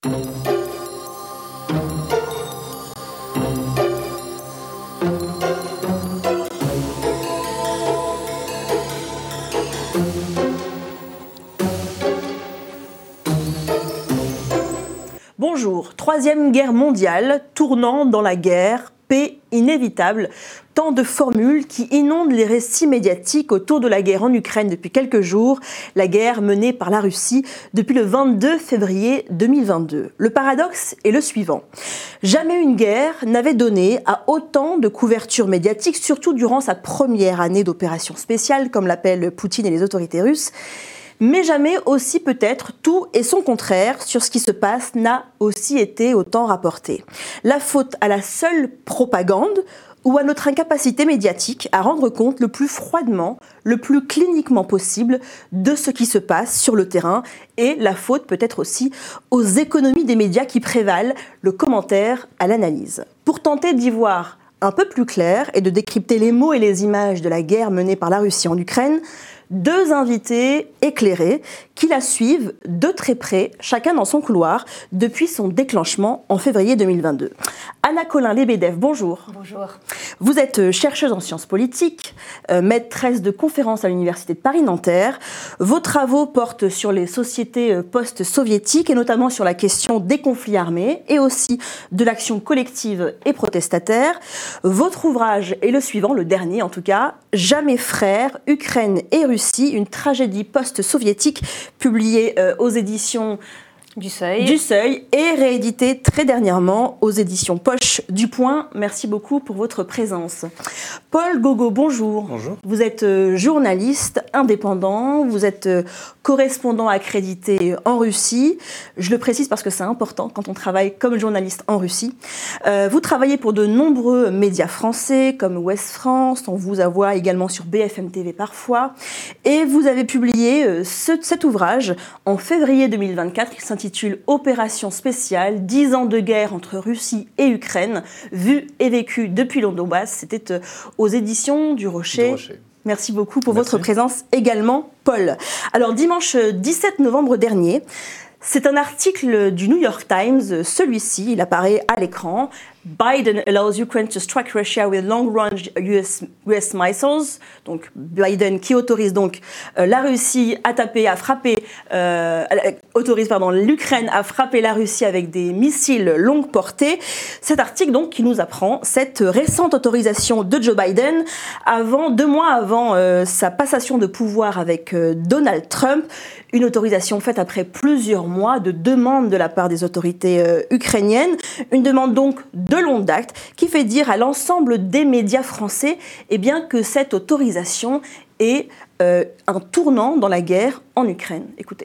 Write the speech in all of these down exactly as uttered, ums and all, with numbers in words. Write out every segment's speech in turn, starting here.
Bonjour, Troisième Guerre mondiale, tournant dans la guerre, paix inévitable, tant de formules qui inondent les récits médiatiques autour de la guerre en Ukraine depuis quelques jours, la guerre menée par la Russie depuis le vingt-deux février deux mille vingt-deux. Le paradoxe est le suivant. Jamais une guerre n'avait donné à autant de couverture médiatique, surtout durant sa première année d'opération spéciale, comme l'appellent Poutine et les autorités russes. Mais jamais aussi peut-être tout et son contraire sur ce qui se passe n'a aussi été autant rapporté. La faute à la seule propagande ou à notre incapacité médiatique à rendre compte le plus froidement, le plus cliniquement possible de ce qui se passe sur le terrain, et la faute peut-être aussi aux économies des médias qui prévalent, le commentaire à l'analyse. Pour tenter d'y voir un peu plus clair et de décrypter les mots et les images de la guerre menée par la Russie en Ukraine, deux invités éclairés qui la suivent de très près, chacun dans son couloir, depuis son déclenchement en février deux mille vingt-deux. Anna Colin-Lebedev, bonjour. Bonjour. Vous êtes chercheuse en sciences politiques, euh, maîtresse de conférences à l'Université de Paris-Nanterre. Vos travaux portent sur les sociétés post-soviétiques et notamment sur la question des conflits armés et aussi de l'action collective et protestataire. Votre ouvrage est le suivant, le dernier en tout cas, Jamais frères, Ukraine et Russie, une tragédie post-soviétique, publié euh, aux éditions du Seuil. du Seuil et réédité très dernièrement aux éditions Poche du Point. Merci beaucoup pour votre présence. Paul Gogo, bonjour. Bonjour. Vous êtes euh, journaliste indépendant, vous êtes euh, correspondant accrédité en Russie. Je le précise parce que c'est important quand on travaille comme journaliste en Russie. Euh, vous travaillez pour de nombreux médias français comme Ouest France, on vous voit également sur B F M T V parfois. Et vous avez publié euh, ce, cet ouvrage en février deux mille vingt-quatre qui s'intitule Opération spéciale, dix ans de guerre entre Russie et Ukraine, vu et vécu depuis le Donbass. C'était euh, aux éditions du Rocher. Du Rocher. Merci beaucoup pour Merci. votre présence également, Paul. Alors, dimanche dix-sept novembre dernier, c'est un article du New York Times, celui-ci, il apparaît à l'écran. Biden allows Ukraine to strike Russia with long-range U S, U S missiles. Donc Biden qui autorise donc euh, la Russie à taper, à frapper, euh, autorise pardon l'Ukraine à frapper la Russie avec des missiles longue portée. Cet article donc qui nous apprend cette récente autorisation de Joe Biden avant deux mois avant euh, sa passation de pouvoir avec euh, Donald Trump. Une autorisation faite après plusieurs mois de demandes de la part des autorités euh, ukrainiennes. Une demande donc de longue date qui fait dire à l'ensemble des médias français eh bien, que cette autorisation est euh, un tournant dans la guerre en Ukraine. Écoutez.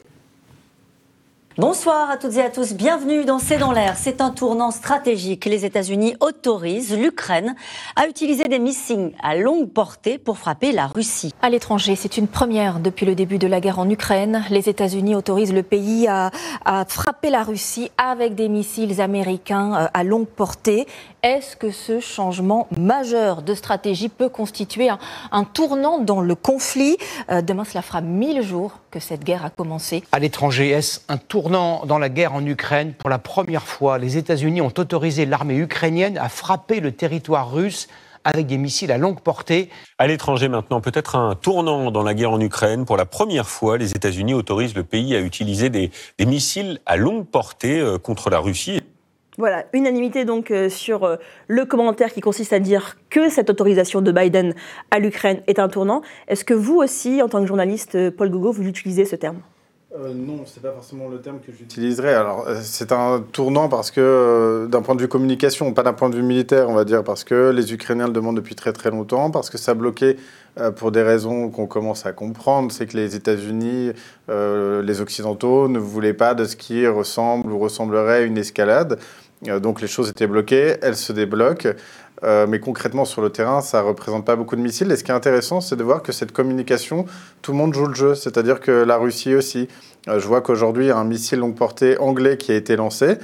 Bonsoir à toutes et à tous, bienvenue dans C'est dans l'air. C'est un tournant stratégique. Les États-Unis autorisent l'Ukraine à utiliser des missiles à longue portée pour frapper la Russie. À l'étranger, c'est une première depuis le début de la guerre en Ukraine. Les États-Unis autorisent le pays à, à frapper la Russie avec des missiles américains à longue portée. Est-ce que ce changement majeur de stratégie peut constituer un, un tournant dans le conflit ? euh, Demain, cela fera mille jours que cette guerre a commencé. À l'étranger, est-ce un tournant dans la guerre en Ukraine ? Pour la première fois, les États-Unis ont autorisé l'armée ukrainienne à frapper le territoire russe avec des missiles à longue portée. À l'étranger maintenant, peut-être un tournant dans la guerre en Ukraine. Pour la première fois, les États-Unis autorisent le pays à utiliser des, des missiles à longue portée euh, contre la Russie. Voilà, unanimité donc euh, sur euh, le commentaire qui consiste à dire que cette autorisation de Biden à l'Ukraine est un tournant. Est-ce que vous aussi, en tant que journaliste, euh, Paul Gogo, vous utilisez ce terme ? Euh, non, c'est pas forcément le terme que j'utiliserais. Alors, c'est un tournant parce que, euh, d'un point de vue communication, pas d'un point de vue militaire, on va dire, parce que les Ukrainiens le demandent depuis très très longtemps, parce que ça a bloqué euh, pour des raisons qu'on commence à comprendre. C'est que les États-Unis, euh, les Occidentaux, ne voulaient pas de ce qui ressemble ou ressemblerait à une escalade. Euh, donc les choses étaient bloquées, elles se débloquent. Euh, mais concrètement, sur le terrain, ça ne représente pas beaucoup de missiles. Et ce qui est intéressant, c'est de voir que cette communication, tout le monde joue le jeu. C'est-à-dire que la Russie aussi. Euh, je vois qu'aujourd'hui, il y a un missile longue portée anglais qui a été lancé,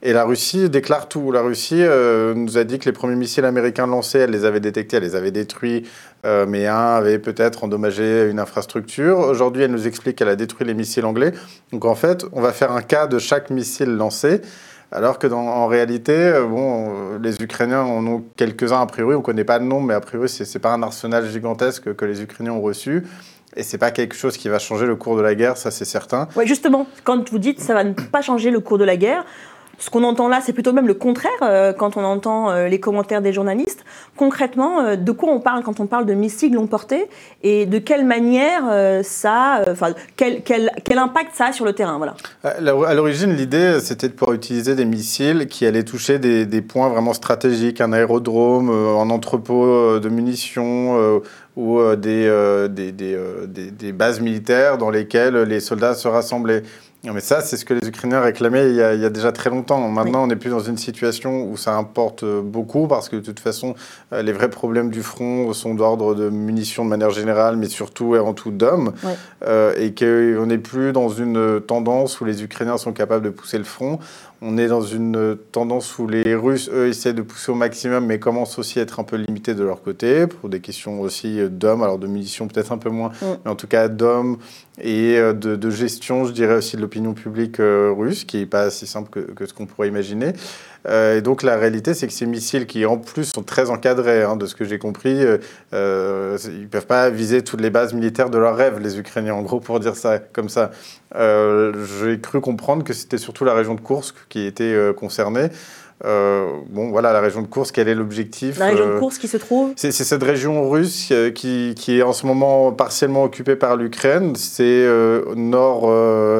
Et la Russie déclare tout. La Russie euh, nous a dit que les premiers missiles américains lancés, elle les avait détectés, elle les avait détruits, euh, mais un avait peut-être endommagé une infrastructure. Aujourd'hui, elle nous explique qu'elle a détruit les missiles anglais. Donc en fait, on va faire un cas de chaque missile lancé, alors que dans, en réalité, euh, bon, les Ukrainiens en ont quelques-uns a priori, on ne connaît pas le nombre, mais a priori, ce n'est pas un arsenal gigantesque que les Ukrainiens ont reçu. Et ce n'est pas quelque chose qui va changer le cours de la guerre, ça c'est certain. Oui, justement, quand vous dites que ça ne va pas changer le cours de la guerre, ce qu'on entend là, c'est plutôt même le contraire euh, quand on entend euh, les commentaires des journalistes. Concrètement, euh, de quoi on parle quand on parle de missiles longue portée et de quelle manière euh, ça, enfin, euh, quel, quel, quel impact ça a sur le terrain, voilà. À l'origine, l'idée, c'était de pouvoir utiliser des missiles qui allaient toucher des, des points vraiment stratégiques, un aérodrome, euh, un entrepôt euh, de munitions euh, ou euh, des, euh, des, des, euh, des, des bases militaires dans lesquelles les soldats se rassemblaient. Non, mais ça, c'est ce que les Ukrainiens réclamaient il y a, il y a déjà très longtemps. Maintenant, oui. On n'est plus dans une situation où ça importe beaucoup parce que de toute façon, les vrais problèmes du front sont d'ordre de munitions de manière générale, mais surtout et avant tout d'hommes. Oui. Euh, et qu'on n'est plus dans une tendance où les Ukrainiens sont capables de pousser le front. On est dans une tendance où les Russes, eux, essaient de pousser au maximum, mais commencent aussi à être un peu limités de leur côté, pour des questions aussi d'hommes, alors de munitions peut-être un peu moins, mm. mais en tout cas d'hommes et de, de gestion, je dirais aussi de l'opinion publique euh, russe, qui n'est pas si simple que, que ce qu'on pourrait imaginer. Euh, et donc la réalité, c'est que ces missiles, qui en plus sont très encadrés, hein, de ce que j'ai compris, euh, ils ne peuvent pas viser toutes les bases militaires de leurs rêves, les Ukrainiens, en gros, pour dire ça comme ça. Euh, j'ai cru comprendre que c'était surtout la région de Koursk qui était euh, concernée. Euh, bon, voilà, la région de Koursk, quel est l'objectif ? La région de Koursk qui se trouve ? C'est, c'est cette région russe euh, qui, qui est en ce moment partiellement occupée par l'Ukraine. C'est euh, nord, euh,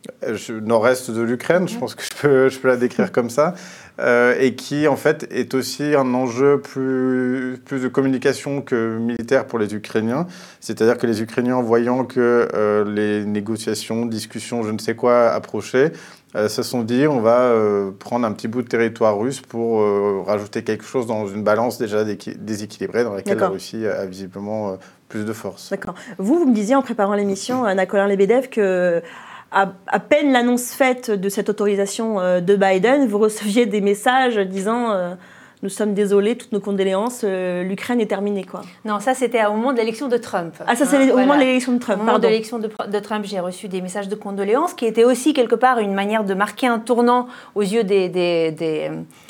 nord-est de l'Ukraine, mm-hmm. je pense que je peux, je peux la décrire comme ça. Euh, et qui, en fait, est aussi un enjeu plus, plus de communication que militaire pour les Ukrainiens. C'est-à-dire que les Ukrainiens, voyant que euh, les négociations, discussions, je ne sais quoi, approchaient, euh, se sont dit on va euh, prendre un petit bout de territoire russe pour euh, rajouter quelque chose dans une balance déjà déséquilibrée dans laquelle D'accord. la Russie a visiblement euh, plus de force. D'accord. Vous, vous me disiez en préparant l'émission, Anna Kolar-Lebedev, que À, à peine l'annonce faite de cette autorisation euh, de Biden, vous receviez des messages disant euh, « Nous sommes désolés, toutes nos condoléances, euh, l'Ukraine est terminée. » quoi. Non, ça c'était au moment de l'élection de Trump. Ah, ça c'est hein, au voilà. moment de l'élection de Trump, Au moment pardon. de l'élection de, de Trump, j'ai reçu des messages de condoléances qui étaient aussi quelque part une manière de marquer un tournant aux yeux des... des, des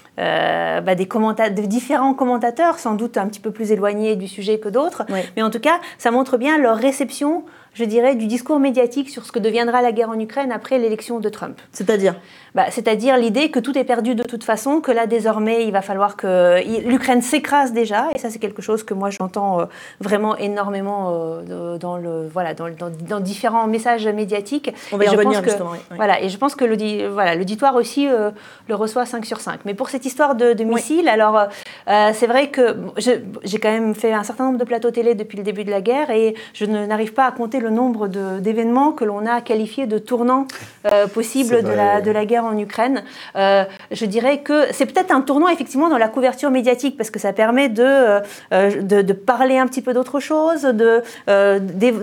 Euh, bah des, commenta- de différents commentateurs, sans doute un petit peu plus éloignés du sujet que d'autres. Oui. Mais en tout cas, ça montre bien leur réception, je dirais, du discours médiatique sur ce que deviendra la guerre en Ukraine après l'élection de Trump. C'est-à-dire bah, C'est-à-dire l'idée que tout est perdu de toute façon, que là, désormais, il va falloir que l'Ukraine s'écrase déjà. Et ça, c'est quelque chose que moi, j'entends euh, vraiment énormément euh, dans, le, voilà, dans, dans, dans différents messages médiatiques. On va y et revenir, que, justement. Oui, oui. Voilà, et je pense que le, voilà, l'auditoire aussi euh, le reçoit cinq sur cinq. Mais pour cette histoire de, de missiles, oui. alors euh, c'est vrai que je, j'ai quand même fait un certain nombre de plateaux télé depuis le début de la guerre et je ne, n'arrive pas à compter le nombre de, d'événements que l'on a qualifiés de tournants euh, possibles de la, de la guerre en Ukraine. Euh, je dirais que c'est peut-être un tournant effectivement dans la couverture médiatique parce que ça permet de, euh, de, de parler un petit peu d'autre chose, de, euh,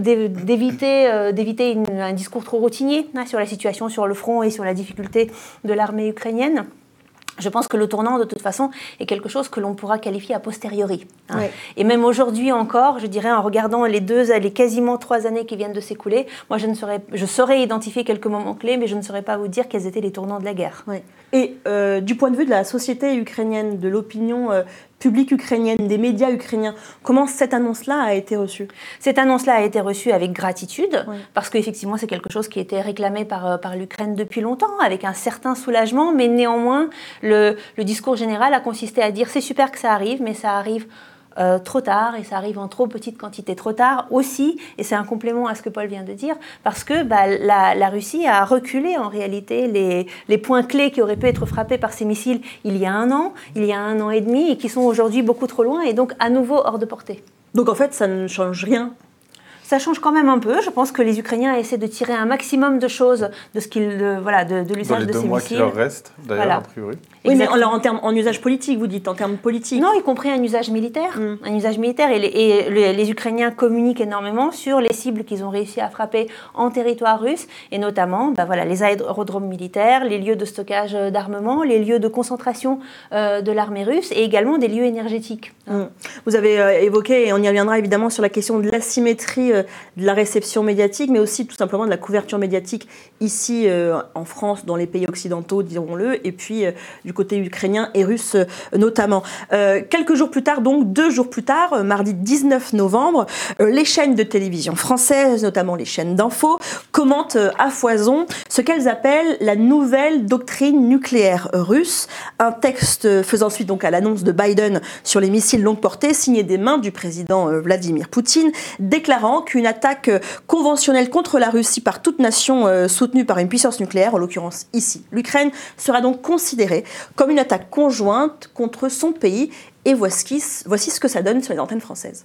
d'éviter, euh, d'éviter une, un discours trop routinier hein, sur la situation sur le front et sur la difficulté de l'armée ukrainienne. Je pense que le tournant, de toute façon, est quelque chose que l'on pourra qualifier a posteriori. Hein. Oui. Et même aujourd'hui encore, je dirais, en regardant les deux, les quasiment trois années qui viennent de s'écouler, moi, je, ne saurais, je saurais identifier quelques moments clés, mais je ne saurais pas vous dire quels étaient les tournants de la guerre. Oui. Et euh, du point de vue de la société ukrainienne, de l'opinion euh, publique ukrainienne, des médias ukrainiens, comment cette annonce-là a été reçue ? Cette annonce-là a été reçue avec gratitude, oui. parce qu'effectivement, c'est quelque chose qui était réclamé par, par l'Ukraine depuis longtemps, avec un certain soulagement, mais néanmoins, le, le discours général a consisté à dire « c'est super que ça arrive, mais ça arrive ». Euh, trop tard et ça arrive en trop petite quantité trop tard aussi, et c'est un complément à ce que Paul vient de dire, parce que bah, la, la Russie a reculé en réalité les, les points clés qui auraient pu être frappés par ces missiles il y a un an, il y a un an et demi, et qui sont aujourd'hui beaucoup trop loin et donc à nouveau hors de portée. Donc en fait ça ne change rien ? ça change quand même un peu. Je pense que les Ukrainiens essaient de tirer un maximum de choses de ce qu'ils, de, voilà, de, de l'usage de ces missiles. Dans les deux mois qui leur restent, d'ailleurs, voilà. a priori. Oui, mais alors en, termes, en usage politique, vous dites, en termes politiques. Non, y compris un usage militaire. Mm. Un usage militaire. Et, les, et les, les Ukrainiens communiquent énormément sur les cibles qu'ils ont réussi à frapper en territoire russe, et notamment bah voilà, les aérodromes militaires, les lieux de stockage d'armement, les lieux de concentration euh, de l'armée russe, et également des lieux énergétiques. Mm. Vous avez euh, évoqué, et on y reviendra évidemment, sur la question de l'asymétrie euh, de la réception médiatique, mais aussi tout simplement de la couverture médiatique ici euh, en France, dans les pays occidentaux, dirons-le, et puis euh, du côté ukrainien et russe euh, notamment. Euh, quelques jours plus tard, donc deux jours plus tard, euh, mardi dix-neuf novembre, euh, les chaînes de télévision françaises, notamment les chaînes d'info, commentent euh, à foison ce qu'elles appellent la nouvelle doctrine nucléaire russe, un texte faisant suite donc à l'annonce de Biden sur les missiles longue portée, signé des mains du président euh, Vladimir Poutine, déclarant qu'une attaque euh, conventionnelle contre la Russie par toute nation euh, soutenue par une puissance nucléaire, en l'occurrence ici l'Ukraine, sera donc considérée comme une attaque conjointe contre son pays. Et voici, voici ce que ça donne sur les antennes françaises.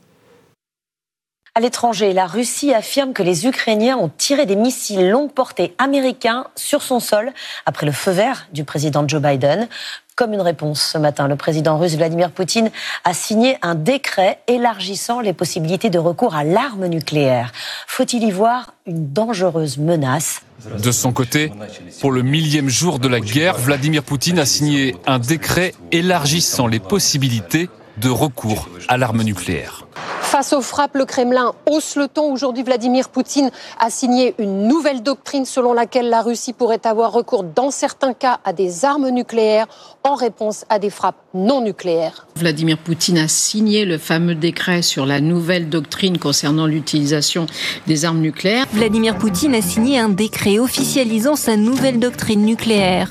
À l'étranger, la Russie affirme que les Ukrainiens ont tiré des missiles longue portée américains sur son sol après le feu vert du président Joe Biden. Comme une réponse, ce matin, le président russe Vladimir Poutine a signé un décret élargissant les possibilités de recours à l'arme nucléaire. Faut-il y voir une dangereuse menace ? De son côté, pour le millième jour de la guerre, Vladimir Poutine a signé un décret élargissant les possibilités de recours à l'arme nucléaire. Face aux frappes, le Kremlin hausse le ton. Aujourd'hui, Vladimir Poutine a signé une nouvelle doctrine selon laquelle la Russie pourrait avoir recours dans certains cas à des armes nucléaires en réponse à des frappes non nucléaires. Vladimir Poutine a signé le fameux décret sur la nouvelle doctrine concernant l'utilisation des armes nucléaires. Vladimir Poutine a signé un décret officialisant sa nouvelle doctrine nucléaire,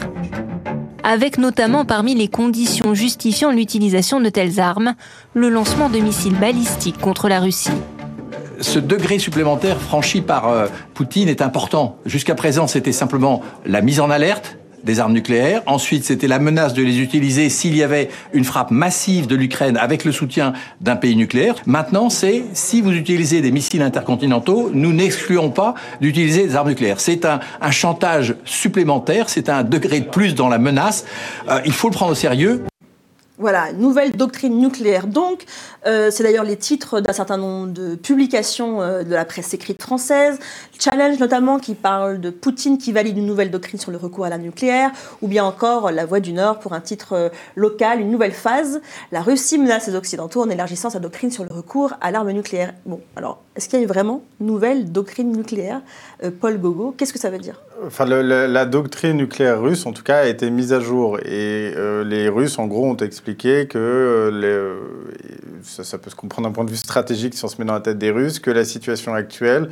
avec notamment parmi les conditions justifiant l'utilisation de telles armes, le lancement de missiles balistiques contre la Russie. Ce degré supplémentaire franchi par euh, Poutine est important. Jusqu'à présent, c'était simplement la mise en alerte des armes nucléaires. Ensuite, c'était la menace de les utiliser s'il y avait une frappe massive de l'Ukraine avec le soutien d'un pays nucléaire. Maintenant, c'est si vous utilisez des missiles intercontinentaux, nous n'excluons pas d'utiliser des armes nucléaires. C'est un, un chantage supplémentaire, c'est un degré de plus dans la menace. Euh, il faut le prendre au sérieux. Voilà, nouvelle doctrine nucléaire donc. Euh, c'est d'ailleurs les titres d'un certain nombre de publications euh, de la presse écrite française. Challenge notamment qui parle de Poutine qui valide une nouvelle doctrine sur le recours à l'arme nucléaire, ou bien encore La Voix du Nord pour un titre euh, local, une nouvelle phase. La Russie menace les Occidentaux en élargissant sa doctrine sur le recours à l'arme nucléaire. Bon, alors, est-ce qu'il y a vraiment une nouvelle doctrine nucléaire euh, Paul Gogo, qu'est-ce que ça veut dire ? Enfin, le, le, la doctrine nucléaire russe, en tout cas, a été mise à jour. Et euh, les Russes, en gros, ont expliqué que, euh, les, euh, ça, ça peut se comprendre d'un point de vue stratégique si on se met dans la tête des Russes, que la situation actuelle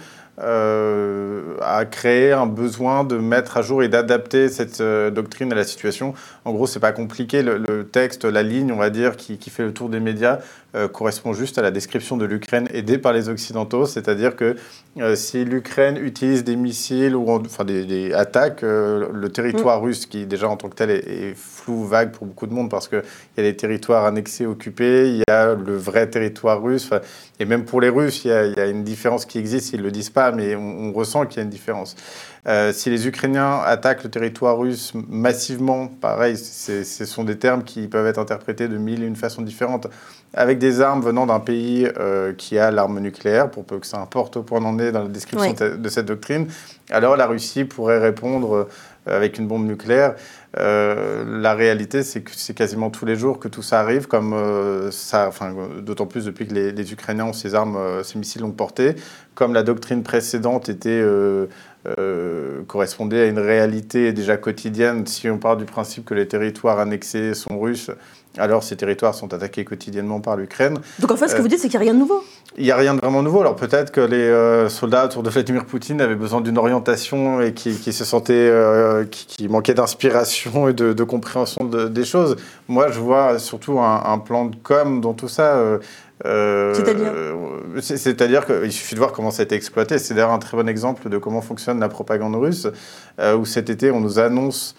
euh, a créé un besoin de mettre à jour et d'adapter cette euh, doctrine à la situation. En gros, c'est pas compliqué. Le, le texte, la ligne, on va dire, qui, qui fait le tour des médias, euh, correspond juste à la description de l'Ukraine aidée par les Occidentaux. C'est-à-dire que euh, si l'Ukraine utilise des missiles ou enfin des, des attaques, euh, le territoire mmh. russe, qui déjà en tant que tel est, est flou, vague pour beaucoup de monde, parce qu'il y a des territoires annexés, occupés, il y a le vrai territoire russe. Et même pour les Russes, il y a, il y a une différence qui existe, ils ne le disent pas, mais on, on ressent qu'il y a une différence. Euh, si les Ukrainiens attaquent le territoire russe massivement, pareil, c'est, ce sont des termes qui peuvent être interprétés de mille et une façons différentes, avec des armes venant d'un pays euh, qui a l'arme nucléaire, pour peu que ça importe au point d'en est dans la description oui. de cette doctrine, alors la Russie pourrait répondre euh, avec une bombe nucléaire. Euh, la réalité, c'est que c'est quasiment tous les jours que tout ça arrive, comme euh, ça, enfin, d'autant plus depuis que les, les Ukrainiens ont ces armes, euh, ces missiles longue portée, comme la doctrine précédente était euh, euh, correspondait à une réalité déjà quotidienne. Si on part du principe que les territoires annexés sont russes, alors ces territoires sont attaqués quotidiennement par l'Ukraine. Donc en fait, ce que euh, vous dites, c'est qu'il n'y a rien de nouveau. Il n'y a rien de vraiment nouveau. Alors peut-être que les euh, soldats autour de Vladimir Poutine avaient besoin d'une orientation et qui, qui se sentaient, euh, qui, qui manquaient d'inspiration et de, de compréhension de, des choses. Moi, je vois surtout un, un plan de com dans tout ça. Euh, Euh, C'est-à-dire c'est, C'est-à-dire qu'il suffit de voir comment ça a été exploité. C'est d'ailleurs un très bon exemple de comment fonctionne la propagande russe, euh, où cet été, on nous annonce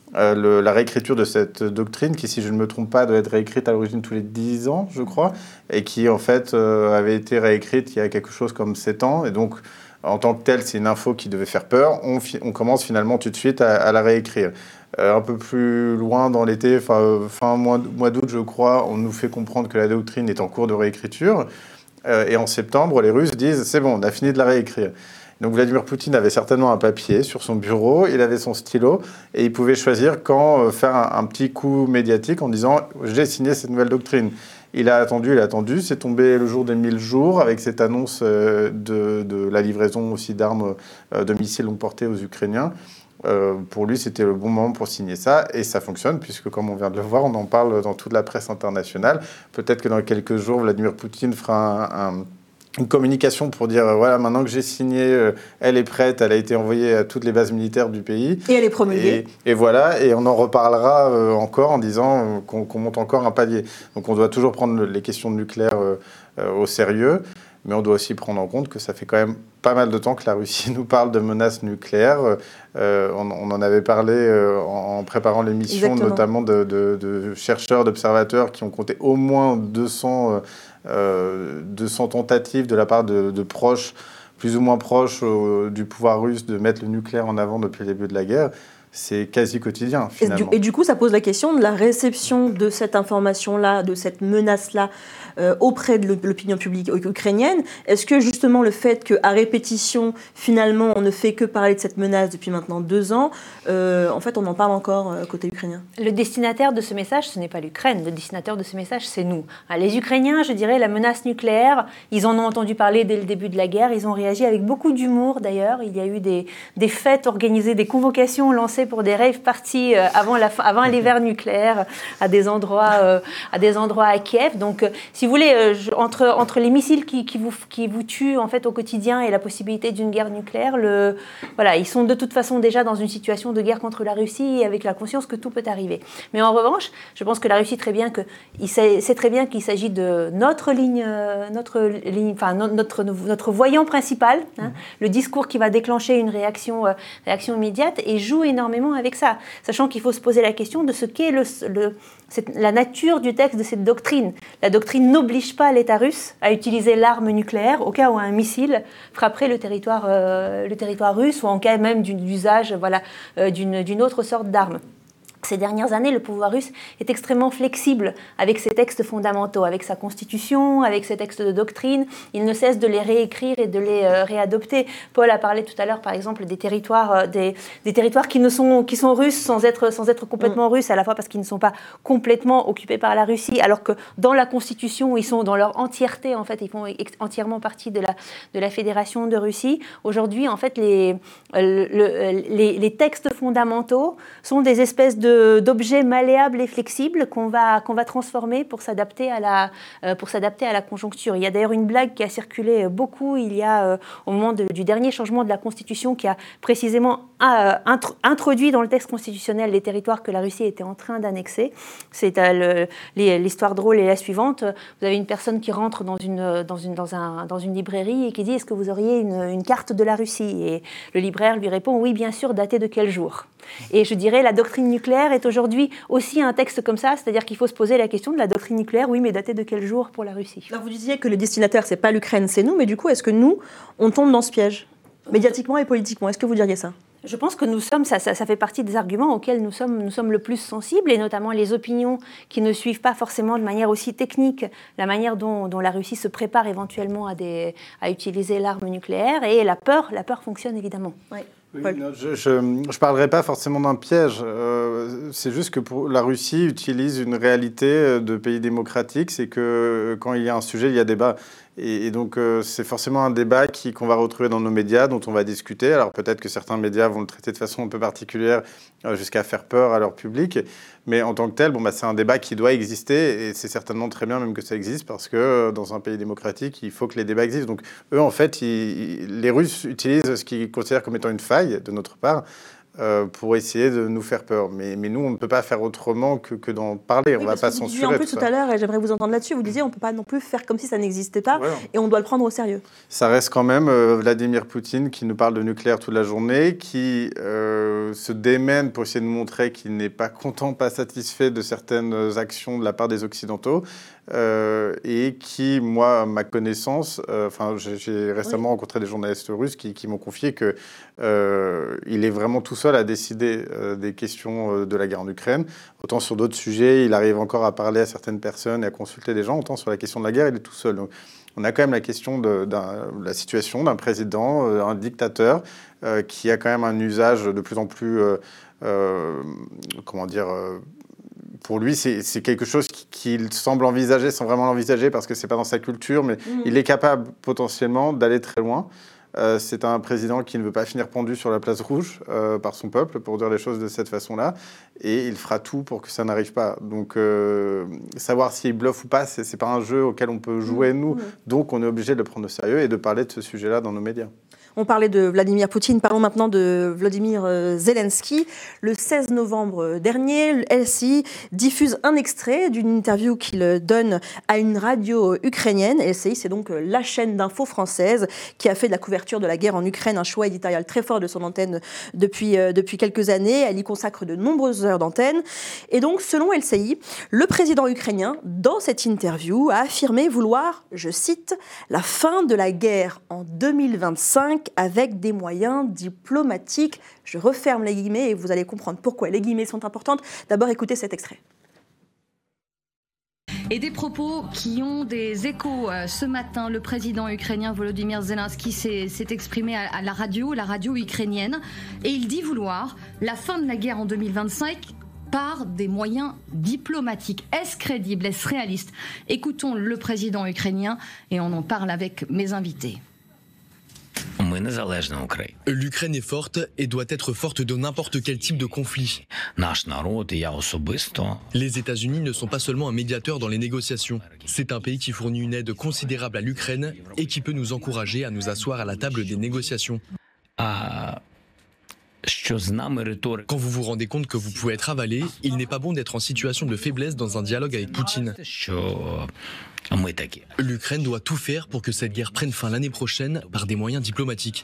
euh, le, la réécriture de cette doctrine, qui, si je ne me trompe pas, doit être réécrite à l'origine tous les dix ans, je crois, et qui, en fait, euh, avait été réécrite il y a quelque chose comme sept ans. Et donc, en tant que telle, c'est une info qui devait faire peur. On, fi- on commence finalement tout de suite à, à la réécrire. Euh, un peu plus loin dans l'été, fin, fin mois, mois d'août, je crois, on nous fait comprendre que la doctrine est en cours de réécriture. Euh, et en septembre, les Russes disent « c'est bon, on a fini de la réécrire ». Donc Vladimir Poutine avait certainement un papier sur son bureau, il avait son stylo, et il pouvait choisir quand euh, faire un, un petit coup médiatique en disant « j'ai signé cette nouvelle doctrine ». Il a attendu, il a attendu, c'est tombé le jour des mille jours avec cette annonce euh, de, de la livraison aussi d'armes euh, de missiles longue portée aux Ukrainiens. Euh, pour lui, c'était le bon moment pour signer ça, et ça fonctionne, puisque comme on vient de le voir, on en parle dans toute la presse internationale. Peut-être que dans quelques jours, Vladimir Poutine fera un, un, une communication pour dire, euh, voilà, maintenant que j'ai signé, euh, elle est prête, elle a été envoyée à toutes les bases militaires du pays. Et elle est promulguée. Et, et voilà, et on en reparlera euh, encore en disant euh, qu'on, qu'on monte encore un palier. Donc on doit toujours prendre les questions nucléaires euh, euh, au sérieux. Mais on doit aussi prendre en compte que ça fait quand même pas mal de temps que la Russie nous parle de menaces nucléaires. Euh, on, on en avait parlé euh, en, en préparant l'émission, Exactement. notamment de, de, de chercheurs, d'observateurs qui ont compté au moins deux cents, euh, deux cents tentatives de la part de, de proches, plus ou moins proches euh, du pouvoir russe, de mettre le nucléaire en avant depuis le début de la guerre. C'est quasi quotidien, finalement. Et du, et du coup, ça pose la question de la réception de cette information-là, de cette menace-là, euh, auprès de l'opinion publique ukrainienne. Est-ce que, justement, le fait qu'à répétition, finalement, on ne fait que parler de cette menace depuis maintenant deux ans, euh, en fait, on en parle encore euh, côté ukrainien? Le destinataire de ce message, ce n'est pas l'Ukraine. Le destinataire de ce message, c'est nous. Les Ukrainiens, je dirais, la menace nucléaire, ils en ont entendu parler dès le début de la guerre. Ils ont réagi avec beaucoup d'humour, d'ailleurs. Il y a eu des, des fêtes organisées, des convocations lancées pour des rave parties euh, avant, la fin, avant l'hiver nucléaire à des endroits, euh, à, des endroits à Kiev. Donc, euh, si vous voulez, euh, je, entre, entre les missiles qui, qui, vous, qui vous tuent en fait, au quotidien et la possibilité d'une guerre nucléaire, le, voilà, ils sont de toute façon déjà dans une situation de guerre contre la Russie avec la conscience que tout peut arriver. Mais en revanche, je pense que la Russie très bien que, il sait, sait très bien qu'il s'agit de notre ligne, euh, notre, ligne, enfin, no, notre, notre voyant principal, hein, mmh. le discours qui va déclencher une réaction, euh, réaction immédiate, et joue énormément avec ça, sachant qu'il faut se poser la question de ce qu'est le, le, cette, la nature du texte de cette doctrine. La doctrine n'oblige pas l'État russe à utiliser l'arme nucléaire au cas où un missile frapperait le territoire, euh, le territoire russe, ou en cas même d'usage voilà, euh, d'une, d'une autre sorte d'arme. Ces dernières années, le pouvoir russe est extrêmement flexible avec ses textes fondamentaux, avec sa constitution, avec ses textes de doctrine. Il ne cesse de les réécrire et de les euh, réadopter. Paul a parlé tout à l'heure, par exemple, des territoires, euh, des, des territoires qui, ne sont, qui sont russes sans être, sans être complètement mmh. russes, à la fois parce qu'ils ne sont pas complètement occupés par la Russie, alors que dans la constitution, ils sont dans leur entièreté, en fait, ils font ex- entièrement partie de la, de la Fédération de Russie. Aujourd'hui, en fait, les, euh, le, les, les textes fondamentaux sont des espèces de d'objets malléables et flexibles qu'on va, qu'on va transformer pour s'adapter à la, euh, pour s'adapter à la conjoncture. Il y a d'ailleurs une blague qui a circulé beaucoup il y a, euh, au moment de, du dernier changement de la Constitution, qui a précisément euh, intro, introduit dans le texte constitutionnel les territoires que la Russie était en train d'annexer. C'est, euh, le, l'histoire drôle est la suivante. Vous avez une personne qui rentre dans une, dans une, dans un, dans une librairie et qui dit « Est-ce que vous auriez une, une carte de la Russie ?» Et le libraire lui répond « Oui, bien sûr, datée de quel jour ?» Et je dirais la doctrine nucléaire est aujourd'hui aussi un texte comme ça, c'est-à-dire qu'il faut se poser la question de la doctrine nucléaire, oui, mais datée de quel jour pour la Russie? Alors vous disiez que le destinataire, c'est pas l'Ukraine, c'est nous, mais du coup, est-ce que nous, on tombe dans ce piège, médiatiquement et politiquement? Est-ce que vous diriez ça? Je pense que nous sommes, ça, ça, ça fait partie des arguments auxquels nous sommes, nous sommes le plus sensibles, et notamment les opinions qui ne suivent pas forcément de manière aussi technique la manière dont, dont la Russie se prépare éventuellement à, des, à utiliser l'arme nucléaire, et la peur, la peur fonctionne évidemment. Oui. Oui, non, je ne parlerai pas forcément d'un piège. Euh, c'est juste que pour, la Russie utilise une réalité de pays démocratique, c'est que quand il y a un sujet, il y a débat. Et, et donc, euh, c'est forcément un débat qui, qu'on va retrouver dans nos médias, dont on va discuter. Alors, peut-être que certains médias vont le traiter de façon un peu particulière, euh, jusqu'à faire peur à leur public. Mais en tant que tel, bon, bah, c'est un débat qui doit exister. Et c'est certainement très bien même que ça existe, parce que euh, dans un pays démocratique, il faut que les débats existent. Donc, eux, en fait, ils, ils, les Russes utilisent ce qu'ils considèrent comme étant une faille de notre part, euh, pour essayer de nous faire peur. Mais, mais nous, on ne peut pas faire autrement que, que d'en parler. Oui, on ne va pas vous censurer un peu tout, tout ça. à l'heure, et j'aimerais vous entendre là-dessus, vous disiez on ne peut pas non plus faire comme si ça n'existait pas, Ouais. et on doit le prendre au sérieux. Ça reste quand même euh, Vladimir Poutine qui nous parle de nucléaire toute la journée, qui euh, se démène pour essayer de montrer qu'il n'est pas content, pas satisfait de certaines actions de la part des Occidentaux, euh, et qui, moi, à ma connaissance, enfin, euh, j'ai, j'ai récemment oui. rencontré des journalistes russes qui, qui m'ont confié qu'il euh, est vraiment tout seul à décider euh, des questions euh, de la guerre en Ukraine. Autant sur d'autres sujets, il arrive encore à parler à certaines personnes et à consulter des gens, autant sur la question de la guerre, il est tout seul. Donc, on a quand même la question de, de la situation d'un président, euh, un dictateur, euh, qui a quand même un usage de plus en plus, euh, euh, comment dire, euh, pour lui, c'est, c'est quelque chose qu'il semble envisager sans vraiment l'envisager parce que c'est pas dans sa culture, mais mmh. il est capable potentiellement d'aller très loin. Euh, c'est un président qui ne veut pas finir pendu sur la place rouge euh, par son peuple, pour dire les choses de cette façon-là, et il fera tout pour que ça n'arrive pas. Donc, euh, savoir s'il bluffe ou pas, c'est, c'est pas un jeu auquel on peut jouer, nous. Mmh. Donc, on est obligé de le prendre au sérieux et de parler de ce sujet-là dans nos médias. On parlait de Vladimir Poutine, parlons maintenant de Volodymyr Zelensky. Le seize novembre dernier, le L C I diffuse un extrait d'une interview qu'il donne à une radio ukrainienne. L C I, c'est donc la chaîne d'info française qui a fait de la couverture de la guerre en Ukraine un choix éditorial très fort de son antenne depuis, depuis quelques années. Elle y consacre de nombreuses heures d'antenne. Et donc, selon L C I, le président ukrainien, dans cette interview, a affirmé vouloir, je cite, « la fin de la guerre en deux mille vingt-cinq » avec des moyens diplomatiques. Je referme les guillemets et vous allez comprendre pourquoi les guillemets sont importantes. D'abord, écoutez cet extrait. Et des propos qui ont des échos. Ce matin, le président ukrainien Volodymyr Zelensky s'est, s'est exprimé à, à la radio, la radio ukrainienne, et il dit vouloir la fin de la guerre en deux mille vingt-cinq par des moyens diplomatiques. Est-ce crédible, est-ce réaliste ? Écoutons le président ukrainien et on en parle avec mes invités. L'Ukraine est forte et doit être forte de n'importe quel type de conflit. Les États-Unis ne sont pas seulement un médiateur dans les négociations. C'est un pays qui fournit une aide considérable à l'Ukraine et qui peut nous encourager à nous asseoir à la table des négociations. Quand vous vous rendez compte que vous pouvez être avalé, il n'est pas bon d'être en situation de faiblesse dans un dialogue avec Poutine. L'Ukraine doit tout faire pour que cette guerre prenne fin l'année prochaine par des moyens diplomatiques.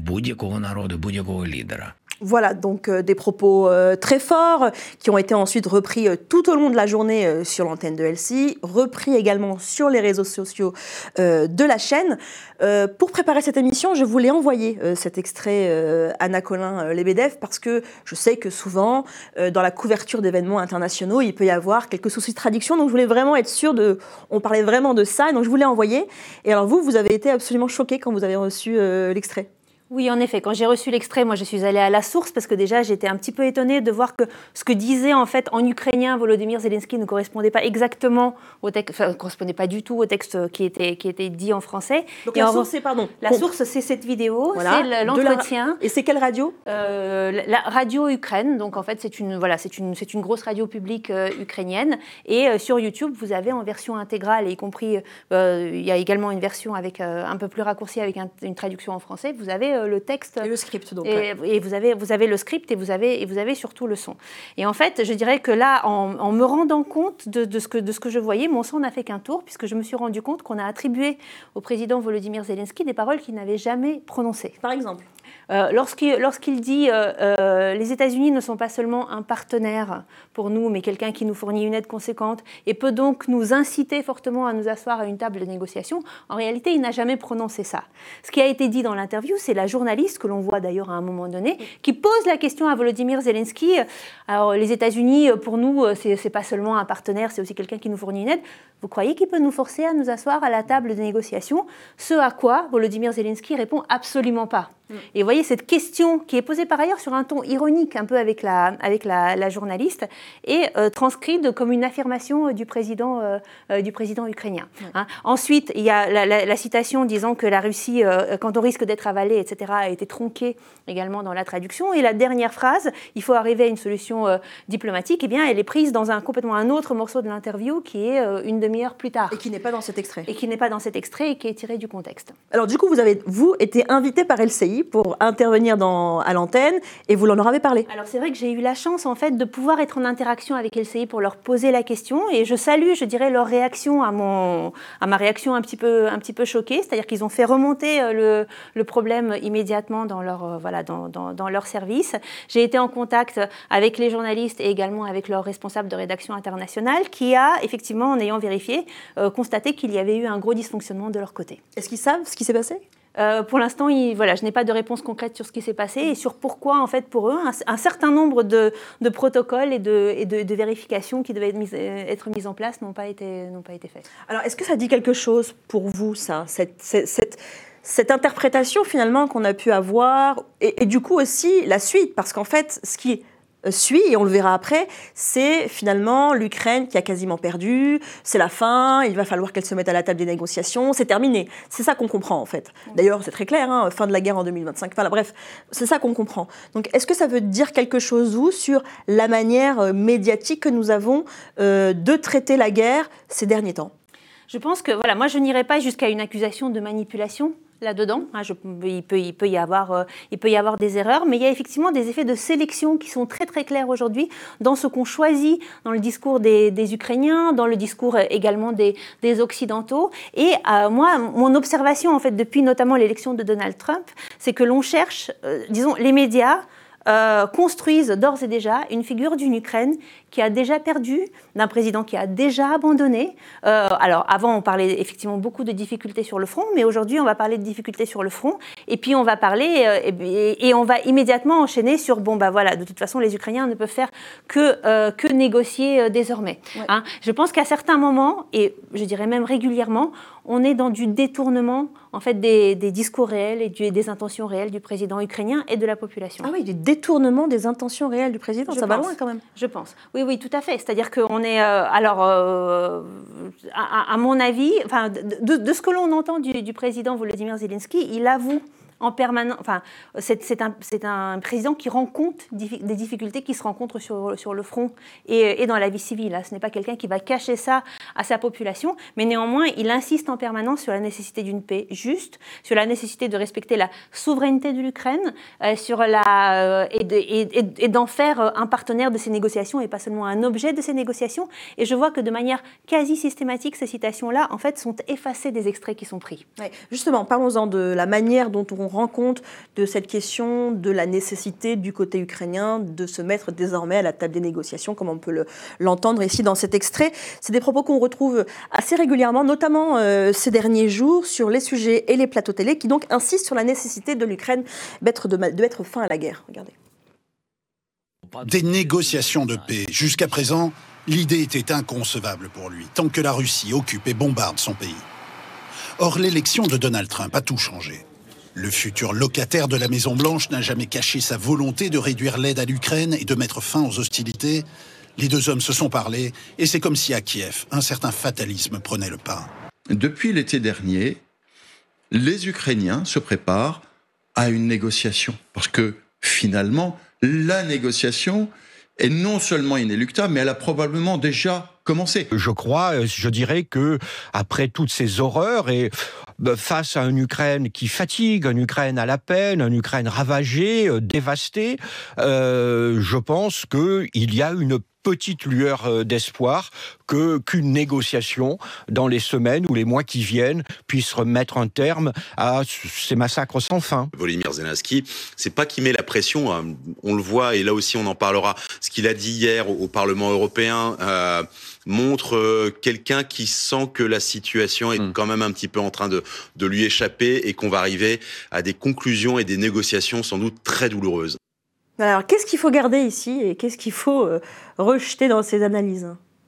Voilà, donc euh, des propos euh, très forts qui ont été ensuite repris euh, tout au long de la journée euh, sur l'antenne de L C I, repris également sur les réseaux sociaux euh, de la chaîne. Euh, pour préparer cette émission, je voulais envoyer euh, cet extrait euh, à Anna Colin-Lebedev parce que je sais que souvent, euh, dans la couverture d'événements internationaux, il peut y avoir quelques soucis de traduction. Donc je voulais vraiment être sûre de... On parlait vraiment de ça, donc je voulais envoyer. Et alors vous, vous avez été absolument choqués quand vous avez reçu euh, l'extrait. Oui, en effet. Quand j'ai reçu l'extrait, moi, je suis allée à la source parce que déjà, j'étais un petit peu étonnée de voir que ce que disait en fait en ukrainien Volodymyr Zelensky ne correspondait pas exactement au texte, enfin, ne correspondait pas du tout au texte qui était qui était dit en français. Donc et la en, source, c'est pardon. La Comp- source, c'est cette vidéo, voilà, c'est l'entretien. La... Et c'est quelle radio ? euh, La radio Ukraine. Donc en fait, c'est une voilà, c'est une c'est une grosse radio publique euh, ukrainienne. Et euh, sur YouTube, vous avez en version intégrale, y compris euh, il y a également une version avec euh, un peu plus raccourcie avec un, une traduction en français. Vous avez euh, le texte et le script donc et, ouais. et vous avez vous avez le script et vous avez et vous avez surtout le son. Et en fait, je dirais que là, en, en me rendant compte de, de ce que de ce que je voyais, mon sang n'a fait qu'un tour puisque je me suis rendu compte qu'on a attribué au président Volodymyr Zelensky des paroles qu'il n'avait jamais prononcées. Par exemple. Euh, lorsqu'il, lorsqu'il dit euh, euh, les États-Unis ne sont pas seulement un partenaire pour nous, mais quelqu'un qui nous fournit une aide conséquente et peut donc nous inciter fortement à nous asseoir à une table de négociation, en réalité, il n'a jamais prononcé ça. Ce qui a été dit dans l'interview, c'est la journaliste, que l'on voit d'ailleurs à un moment donné, qui pose la question à Volodymyr Zelensky. Alors, les États-Unis, pour nous, c'est, c'est pas seulement un partenaire, c'est aussi quelqu'un qui nous fournit une aide. Vous croyez qu'il peut nous forcer à nous asseoir à la table de négociation ? Ce à quoi Volodymyr Zelensky répond absolument pas. Et vous voyez cette question qui est posée par ailleurs sur un ton ironique un peu avec la, avec la, la journaliste est euh, transcrite comme une affirmation du président, euh, euh, du président ukrainien. Ouais. Hein. Ensuite, il y a la, la, la citation disant que la Russie, euh, quand on risque d'être avalé, et cetera, a été tronquée également dans la traduction. Et la dernière phrase, il faut arriver à une solution euh, diplomatique, eh bien, elle est prise dans un complètement un autre morceau de l'interview qui est euh, une demi-heure plus tard. Et qui n'est pas dans cet extrait. Et qui n'est pas dans cet extrait et qui est tiré du contexte. Alors du coup, vous avez, vous, été invité par L C I choisi pour intervenir dans, à l'antenne et vous leur avez parlé. Alors c'est vrai que j'ai eu la chance en fait de pouvoir être en interaction avec L C I pour leur poser la question et je salue, je dirais, leur réaction à, mon, à ma réaction un petit peu, un petit peu choquée, c'est-à-dire qu'ils ont fait remonter le, le problème immédiatement dans leur, euh, voilà, dans, dans, dans leur service. J'ai été en contact avec les journalistes et également avec leur responsable de rédaction internationale qui a effectivement, en ayant vérifié, euh, constaté qu'il y avait eu un gros dysfonctionnement de leur côté. Est-ce qu'ils savent ce qui s'est passé ? Euh, pour l'instant, il, voilà, je n'ai pas de réponse concrète sur ce qui s'est passé et sur pourquoi, en fait, pour eux, un, un certain nombre de, de protocoles et, de, et de, de vérifications qui devaient être mises, être mises en place n'ont pas été, n'ont pas été faits. Alors, est-ce que ça dit quelque chose pour vous, ça, cette, cette, cette, cette interprétation finalement qu'on a pu avoir et, et du coup aussi la suite, parce qu'en fait, ce qui suit, et on le verra après, c'est finalement l'Ukraine qui a quasiment perdu, c'est la fin, il va falloir qu'elle se mette à la table des négociations, c'est terminé. C'est ça qu'on comprend en fait. D'ailleurs, c'est très clair, hein, fin de la guerre en deux mille vingt-cinq, enfin là, bref, c'est ça qu'on comprend. Donc est-ce que ça veut dire quelque chose, vous, sur la manière médiatique que nous avons euh, de traiter la guerre ces derniers temps ? Je pense que, voilà, moi je n'irai pas jusqu'à une accusation de manipulation là-dedans. Hein, je, il, peut, il, peut y avoir, euh, il peut y avoir des erreurs, mais il y a effectivement des effets de sélection qui sont très très clairs aujourd'hui dans ce qu'on choisit dans le discours des, des Ukrainiens, dans le discours également des, des Occidentaux. Et euh, moi, mon observation en fait depuis notamment l'élection de Donald Trump, c'est que l'on cherche, euh, disons, les médias Euh, construisent d'ores et déjà une figure d'une Ukraine qui a déjà perdu, d'un président qui a déjà abandonné. Euh, alors avant, on parlait effectivement beaucoup de difficultés sur le front, mais aujourd'hui, on va parler de difficultés sur le front, et puis on va parler, euh, et, et on va immédiatement enchaîner sur, bon, bah voilà, de toute façon, les Ukrainiens ne peuvent faire que, euh, que négocier euh, désormais. Ouais. Hein. Je pense qu'à certains moments, et je dirais même régulièrement, on est dans du détournement en fait, des, des discours réels et du, des intentions réelles du président ukrainien et de la population. Ah oui, du détournement des intentions réelles du président, je ça pense. va loin quand même. Je pense. Oui, oui, tout à fait. C'est-à-dire qu'on est... Euh, alors, euh, à, à mon avis, enfin, de, de ce que l'on entend du, du président Volodymyr Zelensky, il avoue en permanence, enfin, c'est, c'est, un, c'est un président qui rend compte des difficultés qui se rencontrent sur, sur le front et, et dans la vie civile. Ce n'est pas quelqu'un qui va cacher ça à sa population, mais néanmoins, il insiste en permanence sur la nécessité d'une paix juste, sur la nécessité de respecter la souveraineté de l'Ukraine, euh, sur la, euh, et, de, et, et d'en faire un partenaire de ces négociations et pas seulement un objet de ces négociations. Et je vois que de manière quasi systématique, ces citations-là, en fait, sont effacées des extraits qui sont pris. Ouais, justement, parlons-en de la manière dont on rend compte de cette question de la nécessité du côté ukrainien de se mettre désormais à la table des négociations, comme on peut le, l'entendre ici dans cet extrait. C'est des propos qu'on retrouve assez régulièrement, notamment euh, ces derniers jours, sur les sujets et les plateaux télé, qui donc insistent sur la nécessité de l'Ukraine d'être, de, de mettre fin à la guerre. Regardez. Des négociations de paix. Jusqu'à présent, l'idée était inconcevable pour lui, tant que la Russie occupe et bombarde son pays. Or, l'élection de Donald Trump a tout changé. Le futur locataire de la Maison-Blanche n'a jamais caché sa volonté de réduire l'aide à l'Ukraine et de mettre fin aux hostilités. Les deux hommes se sont parlé et c'est comme si à Kiev, un certain fatalisme prenait le pas. Depuis l'été dernier, les Ukrainiens se préparent à une négociation. Parce que finalement, la négociation est non seulement inéluctable, mais elle a probablement déjà commencé. Je crois, je dirais que après toutes ces horreurs et face à une Ukraine qui fatigue, une Ukraine à la peine, une Ukraine ravagée, dévastée, euh, je pense qu'il y a une petite lueur d'espoir que, qu'une négociation dans les semaines ou les mois qui viennent puisse remettre un terme à ces massacres sans fin. Volodymyr Zelensky, c'est pas qu'il met la pression, hein, on le voit et là aussi on en parlera. Ce qu'il a dit hier au, au Parlement européen euh, montre euh, quelqu'un qui sent que la situation est mmh. quand même un petit peu en train de, de lui échapper et qu'on va arriver à des conclusions et des négociations sans doute très douloureuses. Alors, qu'est-ce qu'il faut garder ici et qu'est-ce qu'il faut euh, rejeter dans ces analyses ?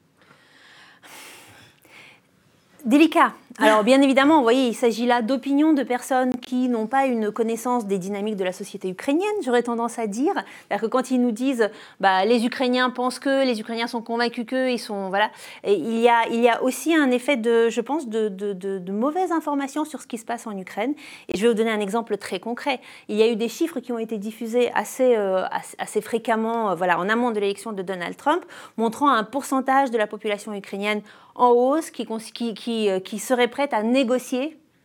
Délicat. Alors, bien évidemment, vous voyez, il s'agit là d'opinions de personnes qui n'ont pas une connaissance des dynamiques de la société ukrainienne, j'aurais tendance à dire. C'est-à-dire que quand ils nous disent bah, les Ukrainiens pensent que, les Ukrainiens sont convaincus que, ils sont. Voilà. Et il, y a, il y a aussi un effet, de, je pense, de, de, de, de mauvaise information sur ce qui se passe en Ukraine. Et je vais vous donner un exemple très concret. Il y a eu des chiffres qui ont été diffusés assez, euh, assez, assez fréquemment euh, voilà, en amont de l'élection de Donald Trump, montrant un pourcentage de la population ukrainienne en hausse qui, qui, qui, qui serait prête à négocier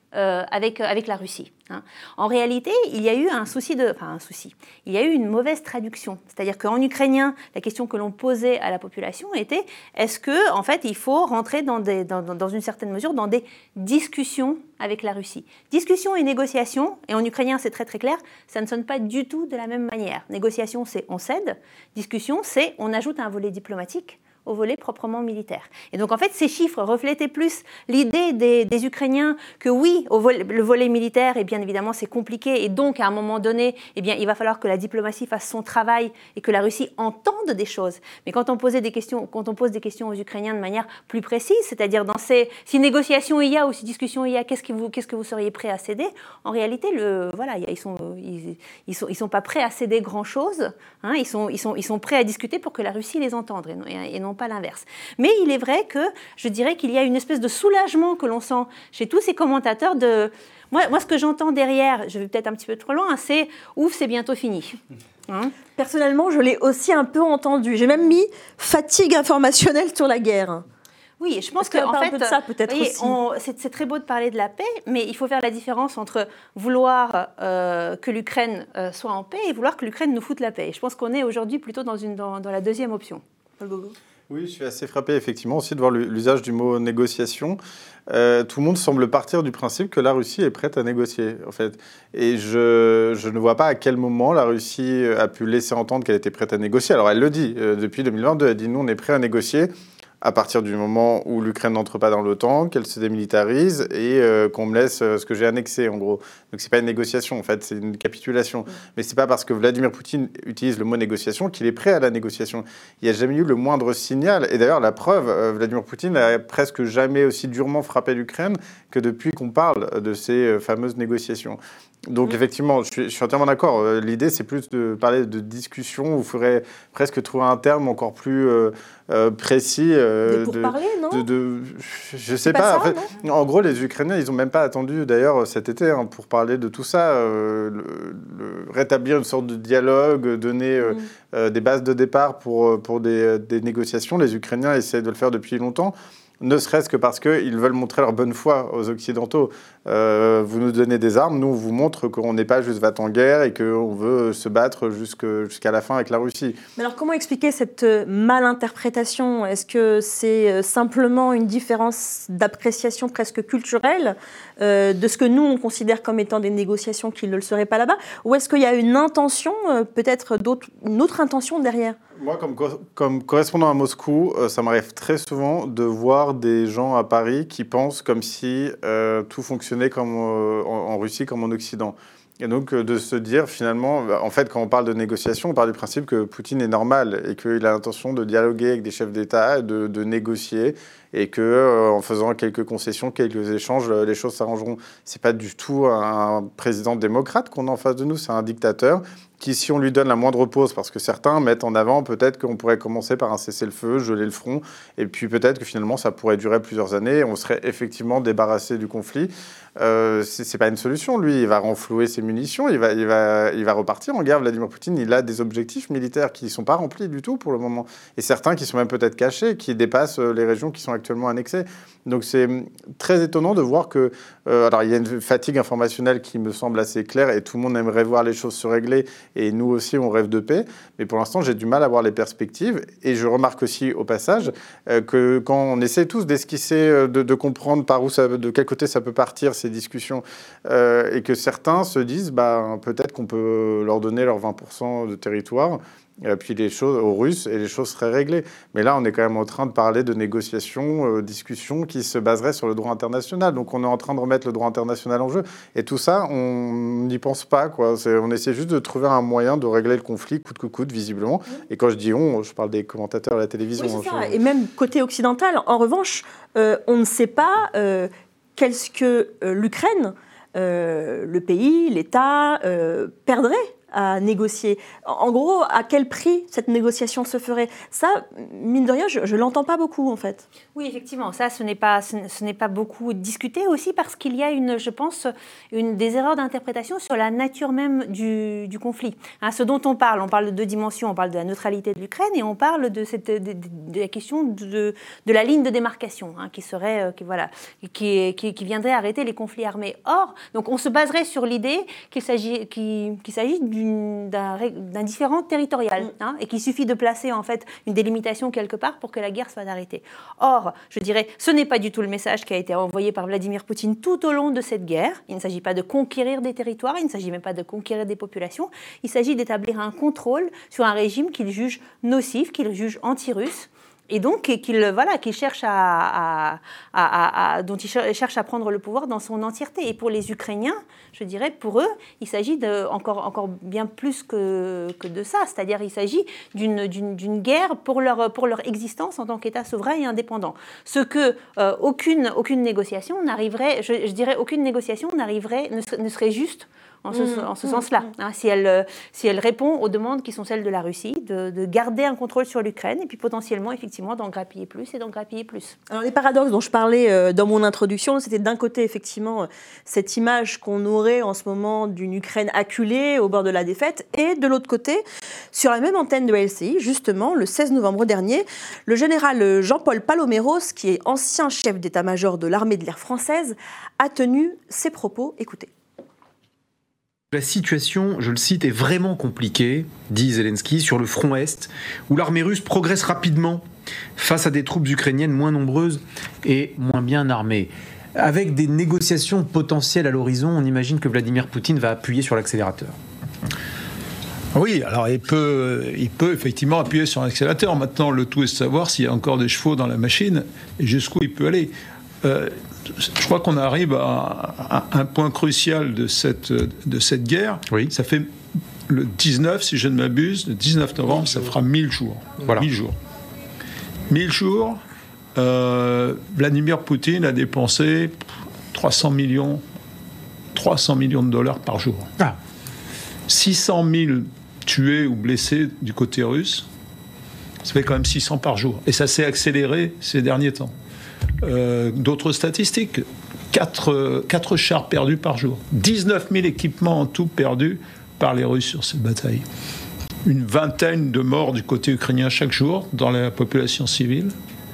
euh, avec, avec la Russie. Hein. En réalité, il y a eu un souci de, enfin un souci. Il y a eu une mauvaise traduction. C'est-à-dire qu'en ukrainien, la question que l'on posait à la population était est-ce que, en fait, il faut rentrer dans, des, dans, dans une certaine mesure dans des discussions avec la Russie. Discussion et négociation, et en ukrainien c'est très très clair, ça ne sonne pas du tout de la même manière. Négociation, c'est on cède. Discussion, c'est on ajoute un volet diplomatique au volet proprement militaire. Et donc en fait, ces chiffres reflétaient plus l'idée des, des Ukrainiens que oui, au volet, le volet militaire, et bien évidemment, c'est compliqué, et donc à un moment donné, eh bien, il va falloir que la diplomatie fasse son travail et que la Russie entende des choses. Mais quand on posait des questions, quand on pose des questions aux Ukrainiens de manière plus précise, c'est-à-dire dans ces si négociations il y a ou si discussions il y a, qu'est-ce que vous, qu'est-ce que vous seriez prêt à céder ? En réalité, le, voilà, ils sont, ils, ils sont, ils sont pas prêts à céder grand-chose. Hein, ils sont, ils sont, ils sont prêts à discuter pour que la Russie les entende et, et non pas l'inverse. Mais il est vrai que je dirais qu'il y a une espèce de soulagement que l'on sent chez tous ces commentateurs de... Moi, moi ce que j'entends derrière, je vais peut-être un petit peu trop loin, c'est « ouf, c'est bientôt fini hein ». Personnellement, je l'ai aussi un peu entendu. J'ai même mis « fatigue informationnelle sur la guerre ». Oui, je pense qu'en en fait, un peu de ça, peut-être voyez, aussi. On, c'est, c'est très beau de parler de la paix, mais il faut faire la différence entre vouloir euh, que l'Ukraine euh, soit en paix et vouloir que l'Ukraine nous foute la paix. Je pense qu'on est aujourd'hui plutôt dans, une, dans, dans la deuxième option. Paul Gogo. Oui, je suis assez frappé effectivement aussi de voir l'usage du mot négociation. Euh, tout le monde semble partir du principe que la Russie est prête à négocier, en fait. Et je, je ne vois pas à quel moment la Russie a pu laisser entendre qu'elle était prête à négocier. Alors elle le dit, euh, depuis deux mille vingt-deux, elle dit nous on est prêt à négocier à partir du moment où l'Ukraine n'entre pas dans l'OTAN, qu'elle se démilitarise et euh, qu'on me laisse euh, ce que j'ai annexé, en gros. Donc c'est pas une négociation, en fait, c'est une capitulation. Mmh. Mais c'est pas parce que Vladimir Poutine utilise le mot négociation qu'il est prêt à la négociation. Il n'y a jamais eu le moindre signal. Et d'ailleurs, la preuve, euh, Vladimir Poutine n'a presque jamais aussi durement frappé l'Ukraine que depuis qu'on parle de ces euh, fameuses négociations. Donc mmh. effectivement, je suis, je suis entièrement d'accord. Euh, l'idée, c'est plus de parler de discussion où il faudrait presque trouver un terme encore plus euh, euh, précis. Euh, pour de, parler, non de, de, Je ne sais pas. pas ça, en, fait, en gros, les Ukrainiens, ils n'ont même pas attendu, d'ailleurs, cet été, hein, pour parler de tout ça. Euh, le, le, rétablir une sorte de dialogue, donner euh, mmh. euh, des bases de départ pour, pour des, des négociations. Les Ukrainiens essaient de le faire depuis longtemps. Ne serait-ce que parce qu'ils veulent montrer leur bonne foi aux Occidentaux. Euh, vous nous donnez des armes, nous on vous montre qu'on n'est pas juste va en guerre et qu'on veut se battre jusqu'à la fin avec la Russie. Mais alors comment expliquer cette malinterprétation ? Est-ce que c'est simplement une différence d'appréciation presque culturelle euh, de ce que nous on considère comme étant des négociations qui ne le seraient pas là-bas ? Ou est-ce qu'il y a une intention, euh, peut-être d'autre, une autre intention derrière ? Moi, comme, comme correspondant à Moscou, euh, ça m'arrive très souvent de voir des gens à Paris qui pensent comme si euh, tout fonctionnait comme euh, en, en Russie comme en Occident. Et donc euh, de se dire finalement, en fait, quand on parle de négociation, on parle du principe que Poutine est normal et qu'il a l'intention de dialoguer avec des chefs d'État, de, de négocier, et que euh, en faisant quelques concessions, quelques échanges, les choses s'arrangeront. C'est pas du tout un président démocrate qu'on a en face de nous, c'est un dictateur qui, si on lui donne la moindre pause, parce que certains mettent en avant peut-être qu'on pourrait commencer par un cessez-le-feu, geler le front, et puis peut-être que finalement ça pourrait durer plusieurs années, et on serait effectivement débarrassé du conflit. Euh, c'est, c'est pas une solution, lui, il va renflouer ses munitions, il va, il va, il va repartir en guerre. Vladimir Poutine, il a des objectifs militaires qui ne sont pas remplis du tout pour le moment, et certains qui sont même peut-être cachés, qui dépassent les régions qui sont actuellement annexées. Donc c'est très étonnant de voir que, euh, alors il y a une fatigue informationnelle qui me semble assez claire, et tout le monde aimerait voir les choses se régler, et nous aussi on rêve de paix, mais pour l'instant j'ai du mal à voir les perspectives, et je remarque aussi au passage euh, que quand on essaie tous d'esquisser, de, de comprendre par où ça, de quel côté ça peut partir ces discussions, euh, et que certains se disent bah, peut-être qu'on peut leur donner leurs vingt pour cent de territoire, et puis les choses aux Russes, et les choses seraient réglées. Mais là, on est quand même en train de parler de négociations, euh, discussions qui se baseraient sur le droit international. Donc on est en train de remettre le droit international en jeu. Et tout ça, on n'y pense pas, quoi. C'est, on essaie juste de trouver un moyen de régler le conflit coûte que coûte, visiblement. Et quand je dis on, je parle des commentateurs à la télévision. Oui, c'est hein, ça. je... Et même côté occidental, en revanche, euh, on ne sait pas euh, qu'est-ce que euh, l'Ukraine, euh, le pays, l'État, euh, perdrait à négocier. En gros, à quel prix cette négociation se ferait? Ça, mine de rien, je ne l'entends pas beaucoup, en fait. Oui, effectivement, ça, ce n'est pas, ce, ce n'est pas beaucoup discuté aussi parce qu'il y a, une, je pense, une, des erreurs d'interprétation sur la nature même du, du conflit. Hein, ce dont on parle, on parle de deux dimensions, on parle de la neutralité de l'Ukraine et on parle de, cette, de, de, de la question de, de la ligne de démarcation, hein, qui serait, euh, qui, voilà, qui, qui, qui viendrait arrêter les conflits armés. Or, donc on se baserait sur l'idée qu'il s'agit, qu'il, qu'il s'agit d'une, d'un, d'un différend territorial, hein, et qu'il suffit de placer en fait une délimitation quelque part pour que la guerre soit arrêtée. Or, je dirais, ce n'est pas du tout le message qui a été envoyé par Vladimir Poutine tout au long de cette guerre. Il ne s'agit pas de conquérir des territoires, il ne s'agit même pas de conquérir des populations, il s'agit d'établir un contrôle sur un régime qu'il juge nocif, qu'il juge anti-russe, et donc qu'il voilà, qu'il cherche à, à, à, à, dont il cherche à prendre le pouvoir dans son entièreté. Et pour les Ukrainiens, je dirais, pour eux, il s'agit de, encore, encore bien plus que, que de ça. C'est-à-dire il s'agit d'une, d'une, d'une guerre pour leur, pour leur existence en tant qu'État souverain et indépendant. Ce que euh, aucune, aucune négociation n'arriverait, je, je dirais, aucune négociation n'arriverait, ne, serait, ne serait juste en ce, mmh, en ce mmh, sens-là, hein, si, elle, si elle répond aux demandes qui sont celles de la Russie, de, de garder un contrôle sur l'Ukraine et puis potentiellement, effectivement, d'en grappiller plus et d'en grappiller plus. Alors les paradoxes dont je parlais euh, dans mon introduction, c'était d'un côté, effectivement, euh, cette image qu'on aurait en ce moment d'une Ukraine acculée au bord de la défaite, et de l'autre côté, sur la même antenne de L C I, justement, le seize novembre dernier, le général Jean-Paul Paloméros, qui est ancien chef d'état-major de l'armée de l'air française, a tenu ces propos. Écoutez. La situation, je le cite, est vraiment compliquée, dit Zelensky, sur le front Est, où l'armée russe progresse rapidement face à des troupes ukrainiennes moins nombreuses et moins bien armées. Avec des négociations potentielles à l'horizon, on imagine que Vladimir Poutine va appuyer sur l'accélérateur. Oui, alors il peut, il peut effectivement appuyer sur l'accélérateur. Maintenant, le tout est de savoir s'il y a encore des chevaux dans la machine et jusqu'où il peut aller. Euh, je crois qu'on arrive à, à un point crucial de cette, de cette guerre. Oui. Ça fait le dix-neuf, si je ne m'abuse, le dix-neuf novembre, ça fera mille jours. Voilà. mille jours. mille jours, euh, Vladimir Poutine a dépensé trois cents millions, trois cents millions de dollars par jour. Ah. six cent mille tués ou blessés du côté russe, ça fait quand même six cents par jour. Et ça s'est accéléré ces derniers temps. Euh, d'autres statistiques, quatre chars perdus par jour, dix-neuf mille équipements en tout perdus par les Russes sur cette bataille, une vingtaine de morts du côté ukrainien chaque jour dans la population civile,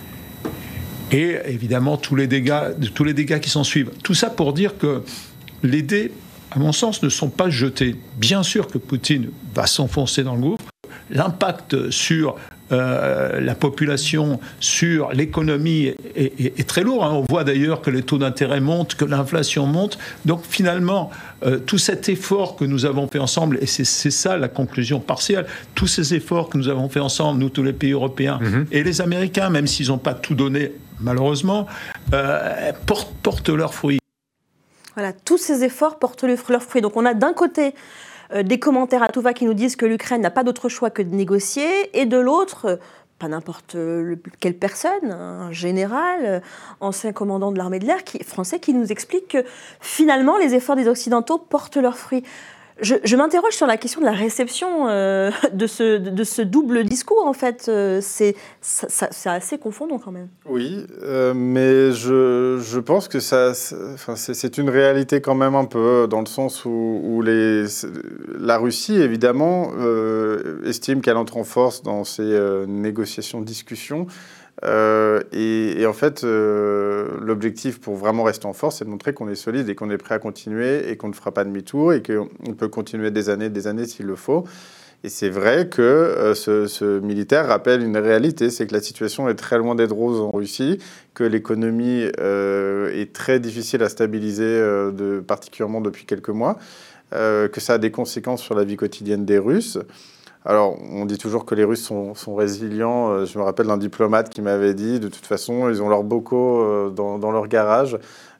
et évidemment tous les dégâts, tous les dégâts qui s'en suivent. Tout ça pour dire que les dés, à mon sens, ne sont pas jetés. Bien sûr que Poutine va s'enfoncer dans le gouffre. L'impact sur euh, la population, sur l'économie est, est, est très lourd. Hein. On voit d'ailleurs que les taux d'intérêt montent, que l'inflation monte. Donc finalement, euh, tout cet effort que nous avons fait ensemble, et c'est, c'est ça la conclusion partielle, tous ces efforts que nous avons fait ensemble, nous tous les pays européens, mmh. et les Américains, même s'ils n'ont pas tout donné, malheureusement, euh, portent, portent leurs fruits. Voilà, tous ces efforts portent leurs fruits. Donc on a d'un côté euh, des commentaires à tout va qui nous disent que l'Ukraine n'a pas d'autre choix que de négocier, et de l'autre, euh, pas n'importe euh, quelle personne, un général, euh, ancien commandant de l'armée de l'air qui, français, qui nous explique que finalement les efforts des Occidentaux portent leurs fruits. Je, je m'interroge sur la question de la réception euh, de, ce, de, de ce double discours, en fait. Euh, c'est, ça, ça, c'est assez confondant, quand même. Oui, euh, mais je, je pense que ça, c'est, enfin, c'est, c'est une réalité quand même un peu, dans le sens où, où les, la Russie, évidemment, euh, estime qu'elle entre en force dans ces euh, négociations, discussions. Euh, et, et en fait, euh, l'objectif pour vraiment rester en force, c'est de montrer qu'on est solide et qu'on est prêt à continuer et qu'on ne fera pas demi-tour et qu'on peut continuer des années et des années s'il le faut. Et c'est vrai que euh, ce, ce militaire rappelle une réalité, c'est que la situation est très loin d'être rose en Russie, que l'économie euh, est très difficile à stabiliser, euh, de, particulièrement depuis quelques mois, euh, que ça a des conséquences sur la vie quotidienne des Russes. Alors, on dit toujours que les Russes sont, sont résilients. Je me rappelle d'un diplomate qui m'avait dit, de toute façon, ils ont leurs bocaux dans, dans leur garage.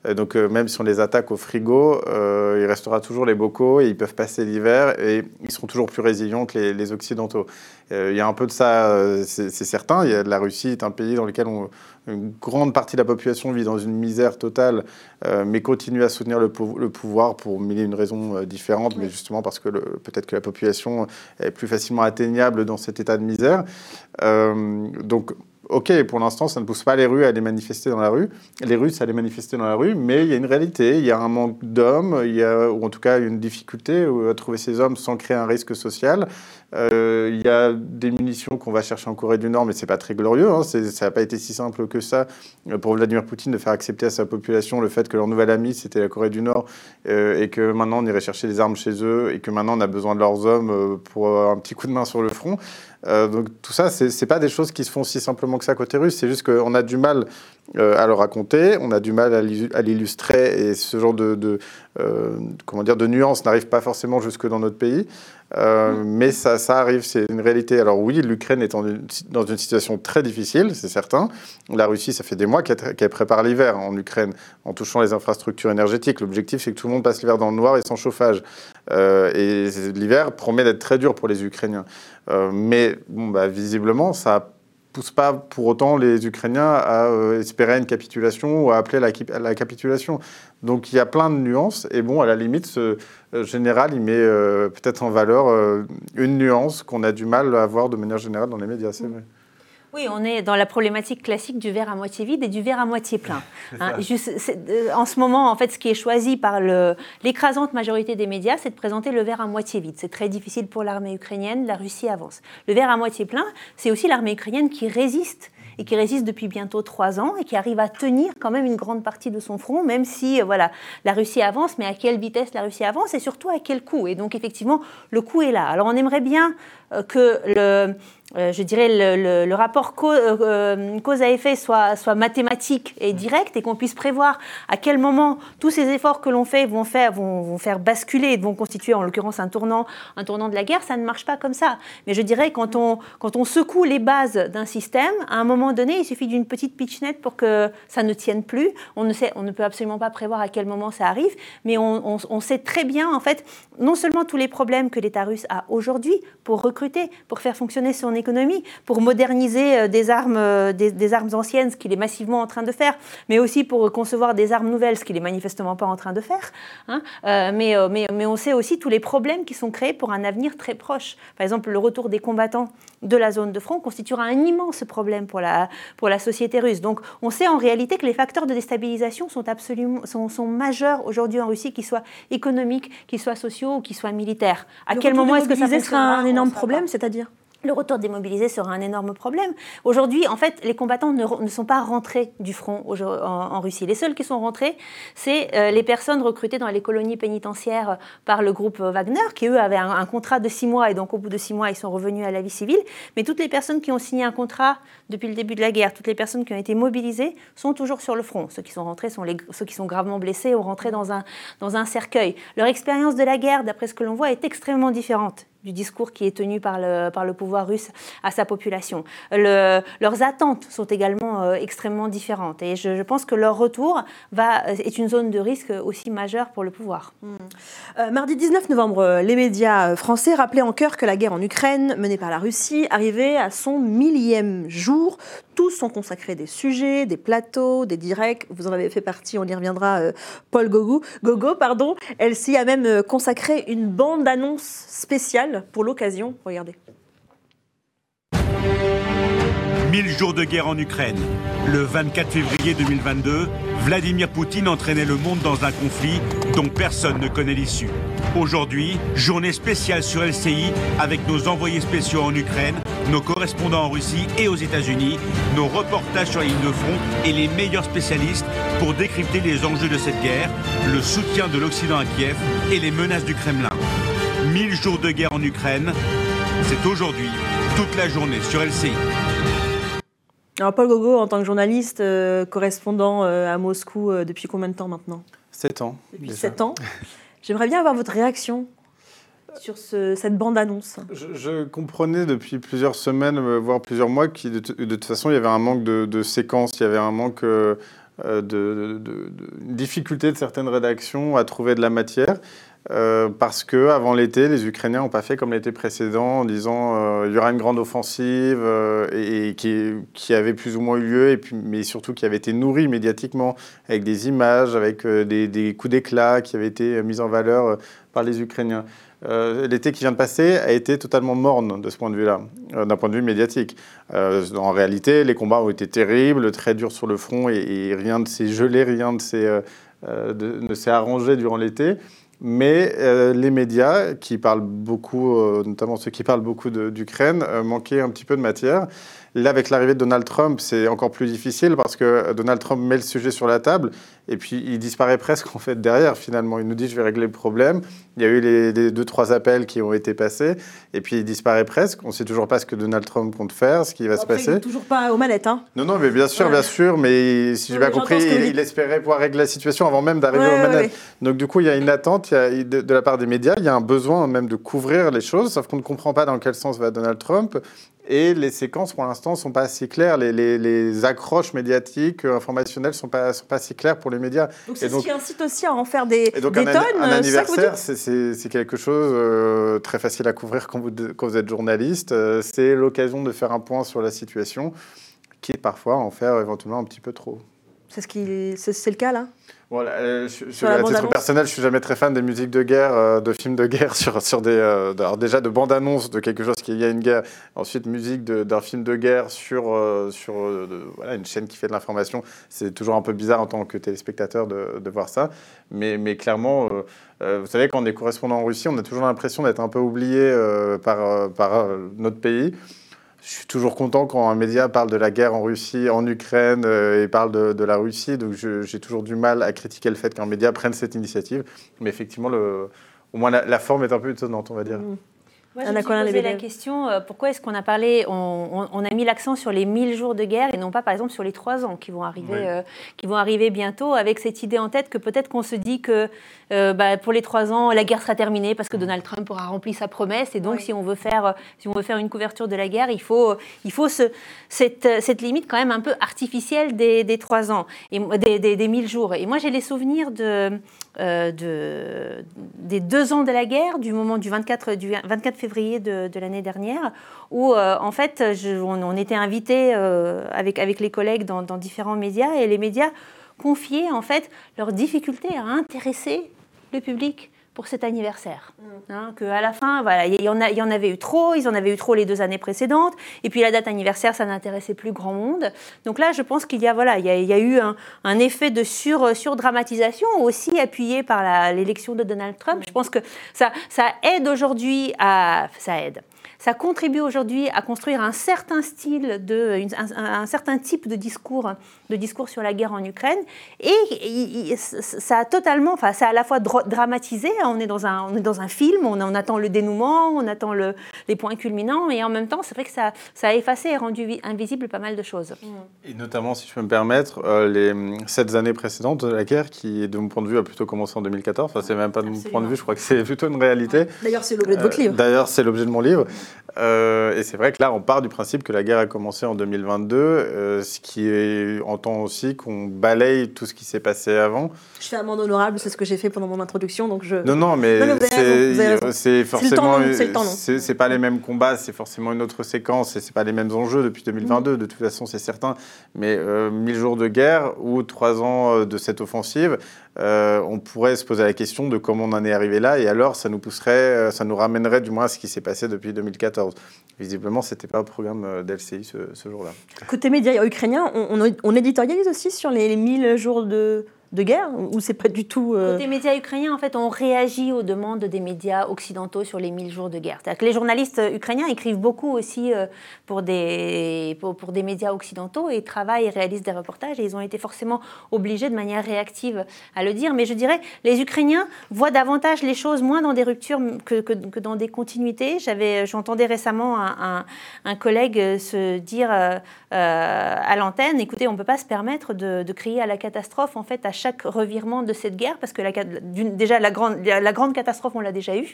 Euh, donc euh, même si on les attaque au frigo, euh, il restera toujours les bocaux et ils peuvent passer l'hiver et ils seront toujours plus résilients que les, les Occidentaux. Euh, il y a un peu de ça, euh, c'est, c'est certain. Il y a, la Russie est un pays dans lequel on, une grande partie de la population vit dans une misère totale, euh, mais continue à soutenir le, pou- le pouvoir pour mille et une raisons euh, différentes, oui. mais justement parce que le, peut-être que la population est plus facilement atteignable dans cet état de misère. Euh, donc, ok, pour l'instant, ça ne pousse pas les rues à aller manifester dans la rue. Les Russes à aller manifester dans la rue, mais il y a une réalité, il y a un manque d'hommes, il y a, ou en tout cas une difficulté à trouver ces hommes sans créer un risque social. Euh, il y a des munitions qu'on va chercher en Corée du Nord, mais c'est pas très glorieux. Hein. C'est, ça n'a pas été si simple que ça pour Vladimir Poutine de faire accepter à sa population le fait que leur nouvel ami, c'était la Corée du Nord, euh, et que maintenant on irait chercher des armes chez eux, et que maintenant on a besoin de leurs hommes euh, pour un petit coup de main sur le front. Euh, donc tout ça, c'est, c'est pas des choses qui se font si simplement que ça côté russe. C'est juste qu'on a du mal euh, à le raconter, on a du mal à, à l'illustrer, et ce genre de, de euh, comment dire, de nuances n'arrive pas forcément jusque dans notre pays. Euh, mais ça, ça arrive, c'est une réalité. Alors oui, l'Ukraine est en une, dans une situation très difficile, c'est certain. La Russie, ça fait des mois qu'elle, qu'elle prépare l'hiver en Ukraine, en touchant les infrastructures énergétiques. L'objectif, c'est que tout le monde passe l'hiver dans le noir et sans chauffage. Euh, et l'hiver promet d'être très dur pour les Ukrainiens. Euh, mais bon, bah, visiblement, ça pousse pas pour autant les Ukrainiens à euh, espérer une capitulation ou à appeler la, à la capitulation. Donc il y a plein de nuances. Et bon, à la limite, ce euh, général, il met euh, peut-être en valeur euh, une nuance qu'on a du mal à voir de manière générale dans les médias. C'est vrai. Oui, on est dans la problématique classique du verre à moitié vide et du verre à moitié plein. Hein, juste, c'est, euh, en ce moment, en fait, ce qui est choisi par le, l'écrasante majorité des médias, c'est de présenter le verre à moitié vide. C'est très difficile pour l'armée ukrainienne, la Russie avance. Le verre à moitié plein, c'est aussi l'armée ukrainienne qui résiste et qui résiste depuis bientôt trois ans et qui arrive à tenir quand même une grande partie de son front, même si euh, voilà, la Russie avance, mais à quelle vitesse la Russie avance et surtout à quel coût. Et donc, effectivement, le coût est là. Alors, on aimerait bien euh, que le... Euh, je dirais le, le, le rapport co- euh, cause à effet soit, soit mathématique et direct et qu'on puisse prévoir à quel moment tous ces efforts que l'on fait vont faire, vont, vont faire basculer, vont constituer en l'occurrence un tournant, un tournant de la guerre. Ça ne marche pas comme ça. Mais je dirais quand on, quand on secoue les bases d'un système, à un moment donné, il suffit d'une petite pitchnette pour que ça ne tienne plus. On ne, sait, on ne peut absolument pas prévoir à quel moment ça arrive, mais on, on, on sait très bien en fait non seulement tous les problèmes que l'État russe a aujourd'hui pour recruter, pour faire fonctionner son économie, pour moderniser des armes, des, des armes anciennes, ce qu'il est massivement en train de faire, mais aussi pour concevoir des armes nouvelles, ce qu'il est manifestement pas en train de faire. Hein. Euh, mais, mais, mais on sait aussi tous les problèmes qui sont créés pour un avenir très proche. Par exemple, le retour des combattants de la zone de front constituera un immense problème pour la, pour la société russe. Donc on sait en réalité que les facteurs de déstabilisation sont, absolument, sont, sont majeurs aujourd'hui en Russie, qu'ils soient économiques, qu'ils soient sociaux ou qu'ils soient militaires. À le quel moment est-ce que ça sera un énorme problème, c'est-à-dire ? Le retour des mobilisés sera un énorme problème. Aujourd'hui, en fait, les combattants ne, ne sont pas rentrés du front en, en Russie. Les seuls qui sont rentrés, c'est euh, les personnes recrutées dans les colonies pénitentiaires par le groupe Wagner, qui, eux, avaient un, un contrat de six mois, et donc au bout de six mois, ils sont revenus à la vie civile. Mais toutes les personnes qui ont signé un contrat depuis le début de la guerre, toutes les personnes qui ont été mobilisées, sont toujours sur le front. Ceux qui sont rentrés sont les, ceux qui sont gravement blessés ou rentrés dans un, dans un cercueil. Leur expérience de la guerre, d'après ce que l'on voit, est extrêmement différente du discours qui est tenu par le, par le pouvoir russe à sa population. Le, leurs attentes sont également euh, extrêmement différentes. Et je, je pense que leur retour va, est une zone de risque aussi majeure pour le pouvoir. Mmh. Euh, mardi dix-neuf novembre, les médias français rappelaient en chœur que la guerre en Ukraine, menée par la Russie, arrivait à son millième jour. Tous sont consacrés des sujets, des plateaux, des directs. Vous en avez fait partie, on y reviendra, euh, Paul Gogo. Gogo, pardon. Elle s'y a même consacré une bande-annonce spéciale pour l'occasion. Regardez. Mille jours de guerre en Ukraine. Le vingt-quatre février deux mille vingt-deux, Vladimir Poutine entraînait le monde dans un conflit dont personne ne connaît l'issue. Aujourd'hui, journée spéciale sur L C I avec nos envoyés spéciaux en Ukraine, nos correspondants en Russie et aux États-Unis, nos reportages sur la ligne de front et les meilleurs spécialistes pour décrypter les enjeux de cette guerre, le soutien de l'Occident à Kiev et les menaces du Kremlin. Mille jours de guerre en Ukraine, c'est aujourd'hui, toute la journée sur L C I. Alors Paul Gogo, en tant que journaliste, euh, correspondant euh, à Moscou, euh, depuis combien de temps maintenant ? Sept ans. Depuis sept ans. J'aimerais bien avoir votre réaction sur ce, cette bande-annonce. Je, je comprenais depuis plusieurs semaines, voire plusieurs mois, que de, de toute façon, il y avait un manque de, de séquences, il y avait un manque... Euh, euh, de, de, de, de difficulté de certaines rédactions à trouver de la matière. Euh, parce qu'avant l'été, les Ukrainiens n'ont pas fait comme l'été précédent en disant euh, il y aura une grande offensive euh, et, et qui, qui avait plus ou moins eu lieu, et puis, mais surtout qui avait été nourrie médiatiquement avec des images, avec euh, des, des coups d'éclat qui avaient été mis en valeur euh, par les Ukrainiens. Euh, l'été qui vient de passer a été totalement morne de ce point de vue-là, euh, d'un point de vue médiatique. Euh, en réalité, les combats ont été terribles, très durs sur le front, et, et rien ne s'est gelé, rien ne s'est, euh, euh, de, ne s'est arrangé durant l'été. Mais euh, les médias, qui parlent beaucoup, euh, notamment ceux qui parlent beaucoup de, d'Ukraine, euh, manquaient un petit peu de matière. Là, avec l'arrivée de Donald Trump, c'est encore plus difficile parce que Donald Trump met le sujet sur la table et puis il disparaît presque en fait derrière finalement. Il nous dit « je vais régler le problème ». Il y a eu les, les deux, trois appels qui ont été passés et puis il disparaît presque. On ne sait toujours pas ce que Donald Trump compte faire, ce qui va Après, se passer. Il n'est toujours pas aux manettes. Hein. Non, non, mais bien sûr, ouais. bien sûr. Mais si j'ai bien compris, il, il espérait pouvoir régler la situation avant même d'arriver ouais, aux manettes. Ouais. Donc du coup, il y a une attente il y a, de, de la part des médias. Il y a un besoin même de couvrir les choses, sauf qu'on ne comprend pas dans quel sens va Donald Trump. Et les séquences, pour l'instant, ne sont pas assez claires. Les, les, les accroches médiatiques, euh, informationnelles ne sont pas, sont pas assez claires pour les médias. Donc c'est et donc, ce qui incite aussi à en faire des, et donc des un, tonnes. Un anniversaire, c'est, c'est, c'est quelque chose euh, très facile à couvrir quand vous, quand vous êtes journaliste. Euh, c'est l'occasion de faire un point sur la situation, qui est parfois en faire éventuellement un petit peu trop. C'est, ce qui, c'est, c'est le cas, là Voilà, euh, je, je, à titre personnel, je suis jamais très fan des musiques de guerre, euh, de films de guerre sur, sur des, euh, alors déjà de bandes-annonces de quelque chose qui y a une guerre, ensuite musique de, d'un film de guerre sur, euh, sur euh, de, voilà, une chaîne qui fait de l'information. C'est toujours un peu bizarre en tant que téléspectateur de, de voir ça, mais, mais clairement, euh, euh, vous savez, quand on est correspondant en Russie, on a toujours l'impression d'être un peu oublié euh, par, euh, par euh, notre pays. Je suis toujours content quand un média parle de la guerre en Russie, en Ukraine, euh, et parle de, de la Russie. Donc je, j'ai toujours du mal à critiquer le fait qu'un média prenne cette initiative. Mais effectivement, le, au moins la, la forme est un peu étonnante, on va dire. Mmh. Moi, je me suis posé la question, euh, pourquoi est-ce qu'on a parlé, on, on, on a mis l'accent sur les mille jours de guerre et non pas, par exemple, sur les trois ans qui vont arriver, oui. euh, qui vont arriver bientôt, avec cette idée en tête que peut-être qu'on se dit que euh, bah, pour les trois ans, la guerre sera terminée parce que Donald Trump aura rempli sa promesse. Et donc, oui. si, on veut faire, si on veut faire une couverture de la guerre, il faut, il faut ce, cette, cette limite quand même un peu artificielle des, des trois ans, et, des, des, des mille jours. Et moi, j'ai les souvenirs de... Euh, de, des deux ans de la guerre, du moment du vingt-quatre, du vingt-quatre février de, de l'année dernière, où euh, en fait je, on, on était invités euh, avec, avec les collègues dans, dans différents médias, et les médias confiaient en fait leur difficulté à intéresser le public pour cet anniversaire. Mmh. Hein, qu'à la fin, voilà, il y, en a, il y en avait eu trop, ils en avaient eu trop les deux années précédentes, et puis la date anniversaire, ça n'intéressait plus grand monde. Donc là, je pense qu'il y a, voilà, il y a, il y a eu un, un effet de sur, surdramatisation, aussi appuyé par la, l'élection de Donald Trump. Mmh. Je pense que ça, ça aide aujourd'hui à... Ça aide. Ça contribue aujourd'hui à construire un certain style, de, une, un, un certain type de discours, de discours sur la guerre en Ukraine. Et, et, et ça a totalement, enfin, ça a à la fois dra- dramatisé. On est dans un, on est dans un film, on, on attend le dénouement, on attend le, les points culminants, et en même temps, c'est vrai que ça, ça a effacé et rendu vi- invisible pas mal de choses. Et notamment, si je peux me permettre, euh, les sept années précédentes de la guerre, qui, de mon point de vue, a plutôt commencé en deux mille quatorze. Enfin, c'est même pas de mon Absolument. point de vue, je crois que c'est plutôt une réalité. D'ailleurs, c'est l'objet de votre livre. Euh, d'ailleurs, c'est l'objet de mon livre. Euh, et c'est vrai que là, on part du principe que la guerre a commencé en deux mille vingt-deux, euh, ce qui est, entend aussi qu'on balaye tout ce qui s'est passé avant. Je fais amende honorable, c'est ce que j'ai fait pendant mon introduction, donc je... Non, non, mais, non, mais c'est, c'est forcément... C'est, le temps, c'est, c'est pas les mêmes combats, c'est forcément une autre séquence, et c'est pas les mêmes enjeux depuis deux mille vingt-deux, mmh. de toute façon, c'est certain. Mais euh, mille jours de guerre ou trois ans de cette offensive, euh, on pourrait se poser la question de comment on en est arrivé là, et alors ça nous pousserait, ça nous ramènerait du moins à ce qui s'est passé depuis deux mille quatorze. Visiblement, c'était pas au programme d'L C I ce, ce jour-là. Côté médias ukrainiens, on, on, on éditorialise aussi sur les, les mille jours de... de guerre, ou c'est pas du tout... Euh... Côté médias ukrainiens, en fait, on réagit aux demandes des médias occidentaux sur les mille jours de guerre. C'est-à-dire que les journalistes ukrainiens écrivent beaucoup aussi euh, pour, des, pour, pour des médias occidentaux, et travaillent et réalisent des reportages, et ils ont été forcément obligés de manière réactive à le dire. Mais je dirais, les Ukrainiens voient davantage les choses moins dans des ruptures que, que, que dans des continuités. J'avais, j'entendais récemment un, un, un collègue se dire euh, euh, à l'antenne, écoutez, on ne peut pas se permettre de, de crier à la catastrophe, en fait, à chaque revirement de cette guerre, parce que la, déjà la grande, la grande catastrophe, on l'a déjà eue.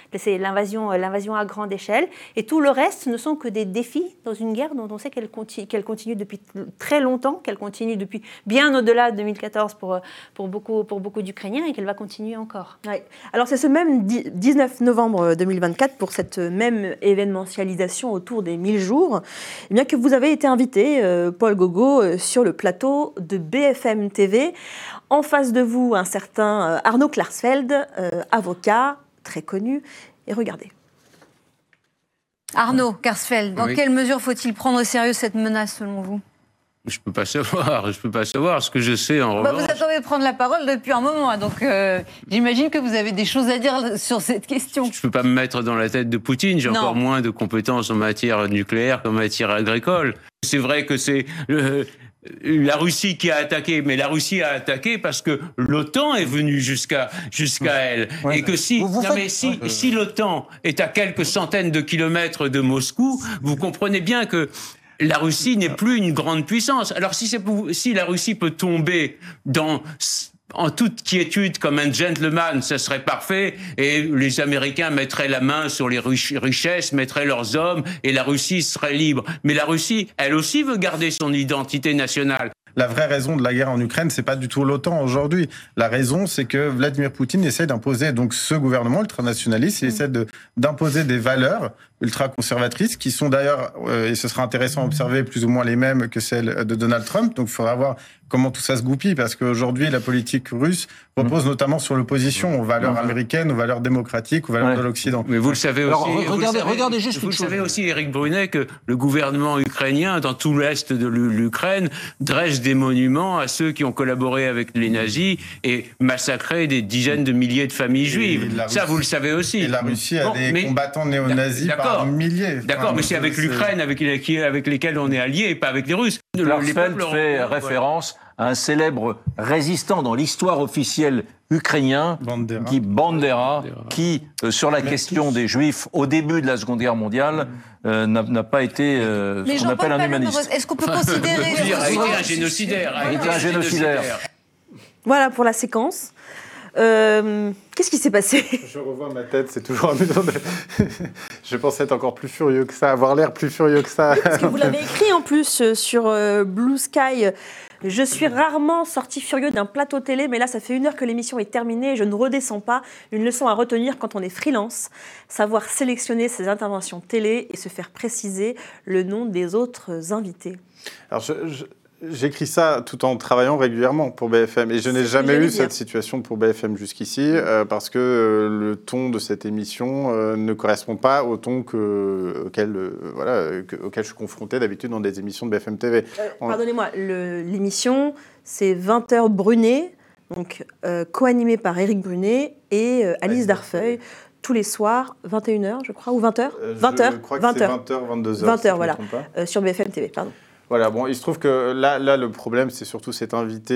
c'est l'invasion, l'invasion à grande échelle. Et tout le reste ne sont que des défis dans une guerre dont on sait qu'elle continue, qu'elle continue depuis très longtemps, qu'elle continue depuis bien au-delà de deux mille quatorze pour, pour, beaucoup, pour beaucoup d'Ukrainiens et qu'elle va continuer encore. Ouais. Alors c'est ce même dix-neuf novembre deux mille vingt-quatre, pour cette même événementialisation autour des mille jours, eh bien que vous avez été invité, euh, Paul Gogo, euh, sur le plateau de B F M T V. En face de vous, un certain euh, Arnaud Klarsfeld, euh, avocat très connu. Et regardez. Arnaud Klarsfeld, dans Oui. quelle mesure faut-il prendre au sérieux cette menace selon vous ? Je peux pas savoir, je peux pas savoir. Ce que je sais en bah, revanche... Vous attendez de prendre la parole depuis un moment, hein, donc euh, j'imagine que vous avez des choses à dire sur cette question. Je peux pas me mettre dans la tête de Poutine, j'ai Non. encore moins de compétences en matière nucléaire qu'en matière agricole. C'est vrai que c'est euh, la Russie qui a attaqué, mais la Russie a attaqué parce que l'OTAN est venue jusqu'à jusqu'à elle. Ouais. Et que si, Vous- vous non, faites- mais si, Ouais. si l'OTAN est à quelques centaines de kilomètres de Moscou, vous comprenez bien que la Russie n'est plus une grande puissance. Alors si, c'est pour- si la Russie peut tomber dans, en toute quiétude comme un gentleman, ce serait parfait, et les Américains mettraient la main sur les rich- richesses, mettraient leurs hommes, et la Russie serait libre. Mais la Russie, elle aussi veut garder son identité nationale. La vraie raison de la guerre en Ukraine, c'est pas du tout l'OTAN aujourd'hui. La raison, c'est que Vladimir Poutine essaie d'imposer, donc ce gouvernement ultranationaliste, il essaie de, d'imposer des valeurs ultra-conservatrices qui sont d'ailleurs, euh, et ce sera intéressant à observer, plus ou moins les mêmes que celles de Donald Trump. Donc il faudra voir comment tout ça se goupille, parce qu'aujourd'hui, la politique russe repose notamment sur l'opposition aux valeurs américaines, aux valeurs démocratiques, aux valeurs Ouais. de l'Occident. Mais vous le savez aussi. Alors, vous le regardez- savez- regardez juste Vous une le chose. savez aussi, Éric Brunet, que le gouvernement ukrainien, dans tout l'est de l'U- l'Ukraine, dresse des monuments à ceux qui ont collaboré avec les nazis et massacré des dizaines de milliers de familles juives. la Ça, Russie- vous le savez aussi. Et la Russie a Bon, des mais- combattants néo-nazis D'accord. par milliers. D'accord, Enfin, mais c'est avec c'est- l'Ukraine avec, les- avec lesquels on est alliés et pas avec les Russes. Le- les Klarsfeld peuples fait européens, référence à un célèbre résistant dans l'histoire officielle ukrainien, Bandera. qui Bandera, qui, euh, sur la Mais question des Juifs au début de la Seconde Guerre mondiale, euh, n'a n'a pas été euh, Mais ce qu'on appelle Jean-Paul un Palme, humaniste. est-ce qu'on peut considérer... On peut dire, a été un génocidaire. a Il été était un génocidaire. Voilà pour la séquence. Euh, qu'est-ce qui s'est passé ? Je revois ma tête, c'est toujours amusant. De... Je pensais être encore plus furieux que ça, avoir l'air plus furieux que ça. Parce que vous l'avez écrit en plus euh, sur euh, Blue Sky. Je suis rarement sorti furieux d'un plateau télé, mais là, ça fait une heure que l'émission est terminée et je ne redescends pas. Une leçon à retenir quand on est freelance, savoir sélectionner ses interventions télé et se faire préciser le nom des autres invités. Alors, je, je, j'écris ça tout en travaillant régulièrement pour B F M. Et je n'ai C'est ce que jamais j'allais eu dire. cette situation pour B F M jusqu'ici, euh, parce que euh, le ton de cette émission euh, ne correspond pas au ton que, auquel, euh, voilà, que- auquel je suis confronté d'habitude dans des émissions de B F M T V. Euh, On- Pardonnez-moi, le- l'émission, c'est vingt heures Brunet, donc euh, co-animée par Éric Brunet et euh, Alice Darfeuille, tous les soirs, vingt et une heures, je crois, ou vingt heures Euh, vingt je heures crois que vingt c'est heures. vingt heures, vingt-deux heures, vingt si je heures, me voilà, trompe pas. euh, sur B F M T V, pardon. Voilà, bon, il se trouve que là, là le problème, c'est surtout cet invité,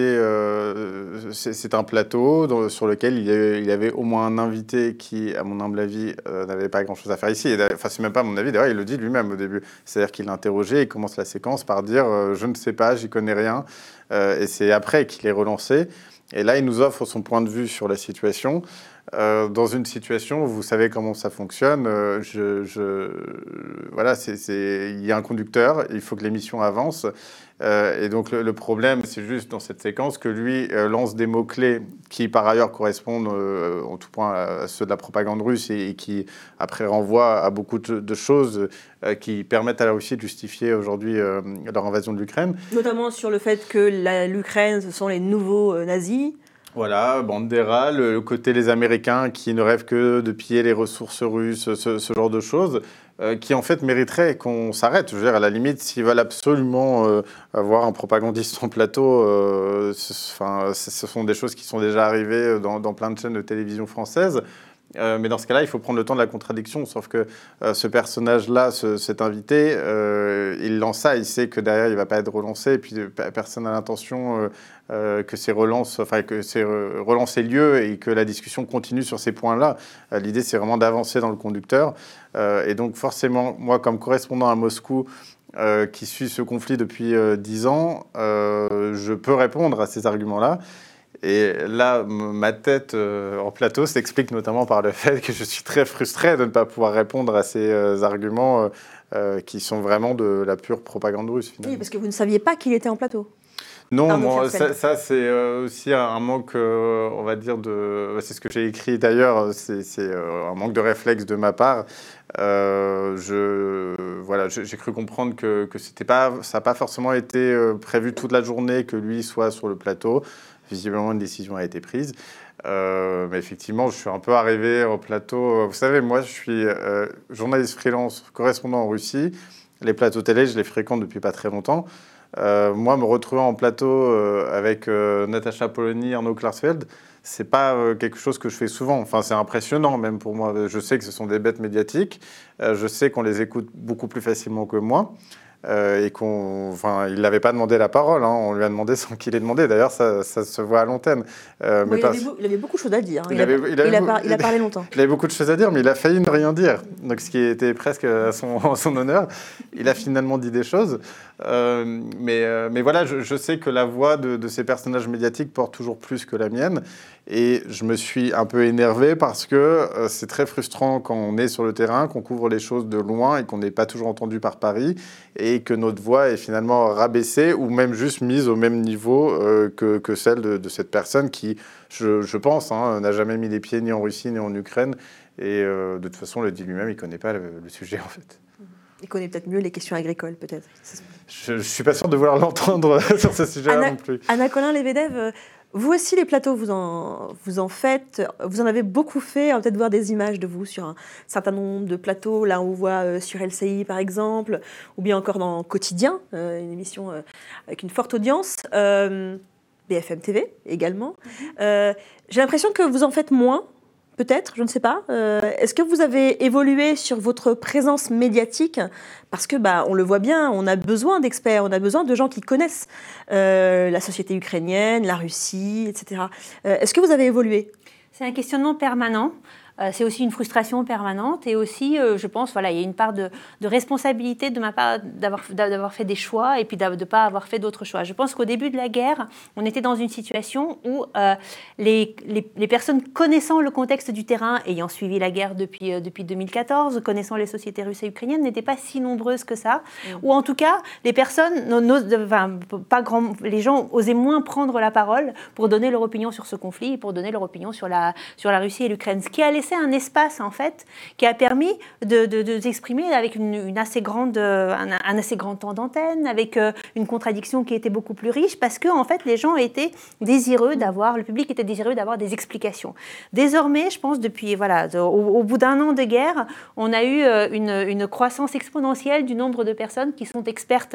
euh, c'est, c'est un plateau dans- sur lequel il y, avait, il y avait au moins un invité qui, à mon humble avis, euh, n'avait pas grand-chose à faire ici. Et d'ailleurs, enfin, c'est même pas mon avis, d'ailleurs, il le dit lui-même au début. C'est-à-dire qu'il l'a interrogé, il commence la séquence par dire euh, « je ne sais pas, j'y connais rien euh, ». Et c'est après qu'il est relancé. Et là, il nous offre son point de vue sur la situation. Euh, dans une situation, vous savez comment ça fonctionne. Euh, je, je, voilà, c'est, c'est, il y a un conducteur, il faut que l'émission avance. Euh, et donc le, le problème, c'est juste dans cette séquence que lui euh, lance des mots-clés qui, par ailleurs, correspondent euh, en tout point à ceux de la propagande russe et, et qui, après, renvoient à beaucoup de, de choses euh, qui permettent à la Russie de justifier aujourd'hui euh, leur invasion de l'Ukraine. Notamment sur le fait que la- l'Ukraine, ce sont les nouveaux euh, nazis. Voilà, Bandera, le, le côté les Américains qui ne rêvent que de piller les ressources russes, ce, ce genre de choses, euh, qui en fait mériteraient qu'on s'arrête. Je veux dire, à la limite, s'ils veulent absolument euh, avoir un propagandiste en plateau, euh, ce, enfin, ce ce sont des choses qui sont déjà arrivées dans, dans plein de chaînes de télévision françaises. Euh, mais dans ce cas-là, il faut prendre le temps de la contradiction. Sauf que euh, ce personnage-là, ce, cet invité, euh, il lance ça, il sait que derrière, il ne va pas être relancé. Et puis, euh, personne n'a l'intention euh, euh, que ces relances, enfin, que ces euh, relances aient lieu et que la discussion continue sur ces points-là. Euh, l'idée, c'est vraiment d'avancer dans le conducteur. Euh, et donc, forcément, moi, comme correspondant à Moscou, euh, qui suit ce conflit depuis dix ans, euh, je peux répondre à ces arguments-là. Et là, ma tête euh, en plateau s'explique notamment par le fait que je suis très frustré de ne pas pouvoir répondre à ces euh, arguments euh, euh, qui sont vraiment de la pure propagande russe, finalement. Oui, parce que vous ne saviez pas qu'il était en plateau. Non, bon, ça, ça c'est euh, aussi un manque, euh, on va dire, de... C'est ce que j'ai écrit d'ailleurs, c'est, c'est euh, un manque de réflexe de ma part. Euh, je, voilà, j'ai cru comprendre que, que c'était pas, ça n'a pas forcément été euh, prévu toute la journée que lui soit sur le plateau. Visiblement, une décision a été prise. Euh, mais effectivement, je suis un peu arrivé au plateau. Vous savez, moi, je suis euh, journaliste freelance, correspondant en Russie. Les plateaux télé, je les fréquente depuis pas très longtemps. Euh, moi, me retrouver en plateau euh, avec euh, Natacha Polony, Arnaud Klarsfeld, c'est pas euh, quelque chose que je fais souvent. Enfin, c'est impressionnant même pour moi. Je sais que ce sont des bêtes médiatiques. Euh, je sais qu'on les écoute beaucoup plus facilement que moi. Euh, et qu'on, enfin, il n'avait pas demandé la parole, hein, on lui a demandé sans qu'il ait demandé. D'ailleurs, ça, ça se voit à l'antenne. Euh, bon, mais il, pas... avait beau, il avait beaucoup de choses à dire. Hein. Il, il, avait, a, il, avait, il, a par, il a parlé longtemps. Il avait beaucoup de choses à dire, mais il a failli ne rien dire. Donc, ce qui était presque à son, à son honneur. Il a finalement dit des choses. Euh, mais, euh, mais voilà, je, je sais que la voix de, de ces personnages médiatiques porte toujours plus que la mienne. Et je me suis un peu énervé parce que euh, c'est très frustrant quand on est sur le terrain, qu'on couvre les choses de loin et qu'on n'est pas toujours entendu par Paris et que notre voix est finalement rabaissée ou même juste mise au même niveau euh, que, que celle de, de cette personne qui, je, je pense, hein, n'a jamais mis les pieds ni en Russie ni en Ukraine. Et euh, de toute façon, le dit lui-même, il ne connaît pas le, le sujet en fait. Il connaît peut-être mieux les questions agricoles, peut-être. Je ne suis pas sûr de vouloir l'entendre sur ce sujet-là Anna, non plus. Anna Colin-Lebedev, vous aussi, les plateaux, vous en, vous en faites, vous en avez beaucoup fait. On va peut-être voir des images de vous sur un certain nombre de plateaux. Là, on voit euh, sur L C I, par exemple, ou bien encore dans Quotidien, euh, une émission euh, avec une forte audience. Euh, B F M T V également. Euh, j'ai l'impression que vous en faites moins. Peut-être, je ne sais pas. Euh, est-ce que vous avez évolué sur votre présence médiatique ? Parce que, bah, on le voit bien, on a besoin d'experts, on a besoin de gens qui connaissent euh, la société ukrainienne, la Russie, et cetera. Euh, est-ce que vous avez évolué ? C'est un questionnement permanent. Euh, c'est aussi une frustration permanente et aussi, euh, je pense, voilà, il y a une part de, de responsabilité de ma part d'avoir, d'avoir fait des choix et puis de ne pas avoir fait d'autres choix. Je pense qu'au début de la guerre, on était dans une situation où euh, les, les, les personnes connaissant le contexte du terrain, ayant suivi la guerre depuis, euh, depuis deux mille quatorze, connaissant les sociétés russes et ukrainiennes, n'étaient pas si nombreuses que ça. Mmh. Ou en tout cas, les personnes, n'osent, enfin, pas grand, les gens osaient moins prendre la parole pour donner leur opinion sur ce conflit et pour donner leur opinion sur la, sur la Russie et l'Ukraine. Ce qui a laissé un espace en fait qui a permis de, de, de s'exprimer avec une, une assez grande, un, un assez grand temps d'antenne, avec euh, une contradiction qui était beaucoup plus riche parce que en fait les gens étaient désireux d'avoir, le public était désireux d'avoir des explications. Désormais, je pense depuis voilà, au, au bout d'un an de guerre, on a eu une, une croissance exponentielle du nombre de personnes qui sont expertes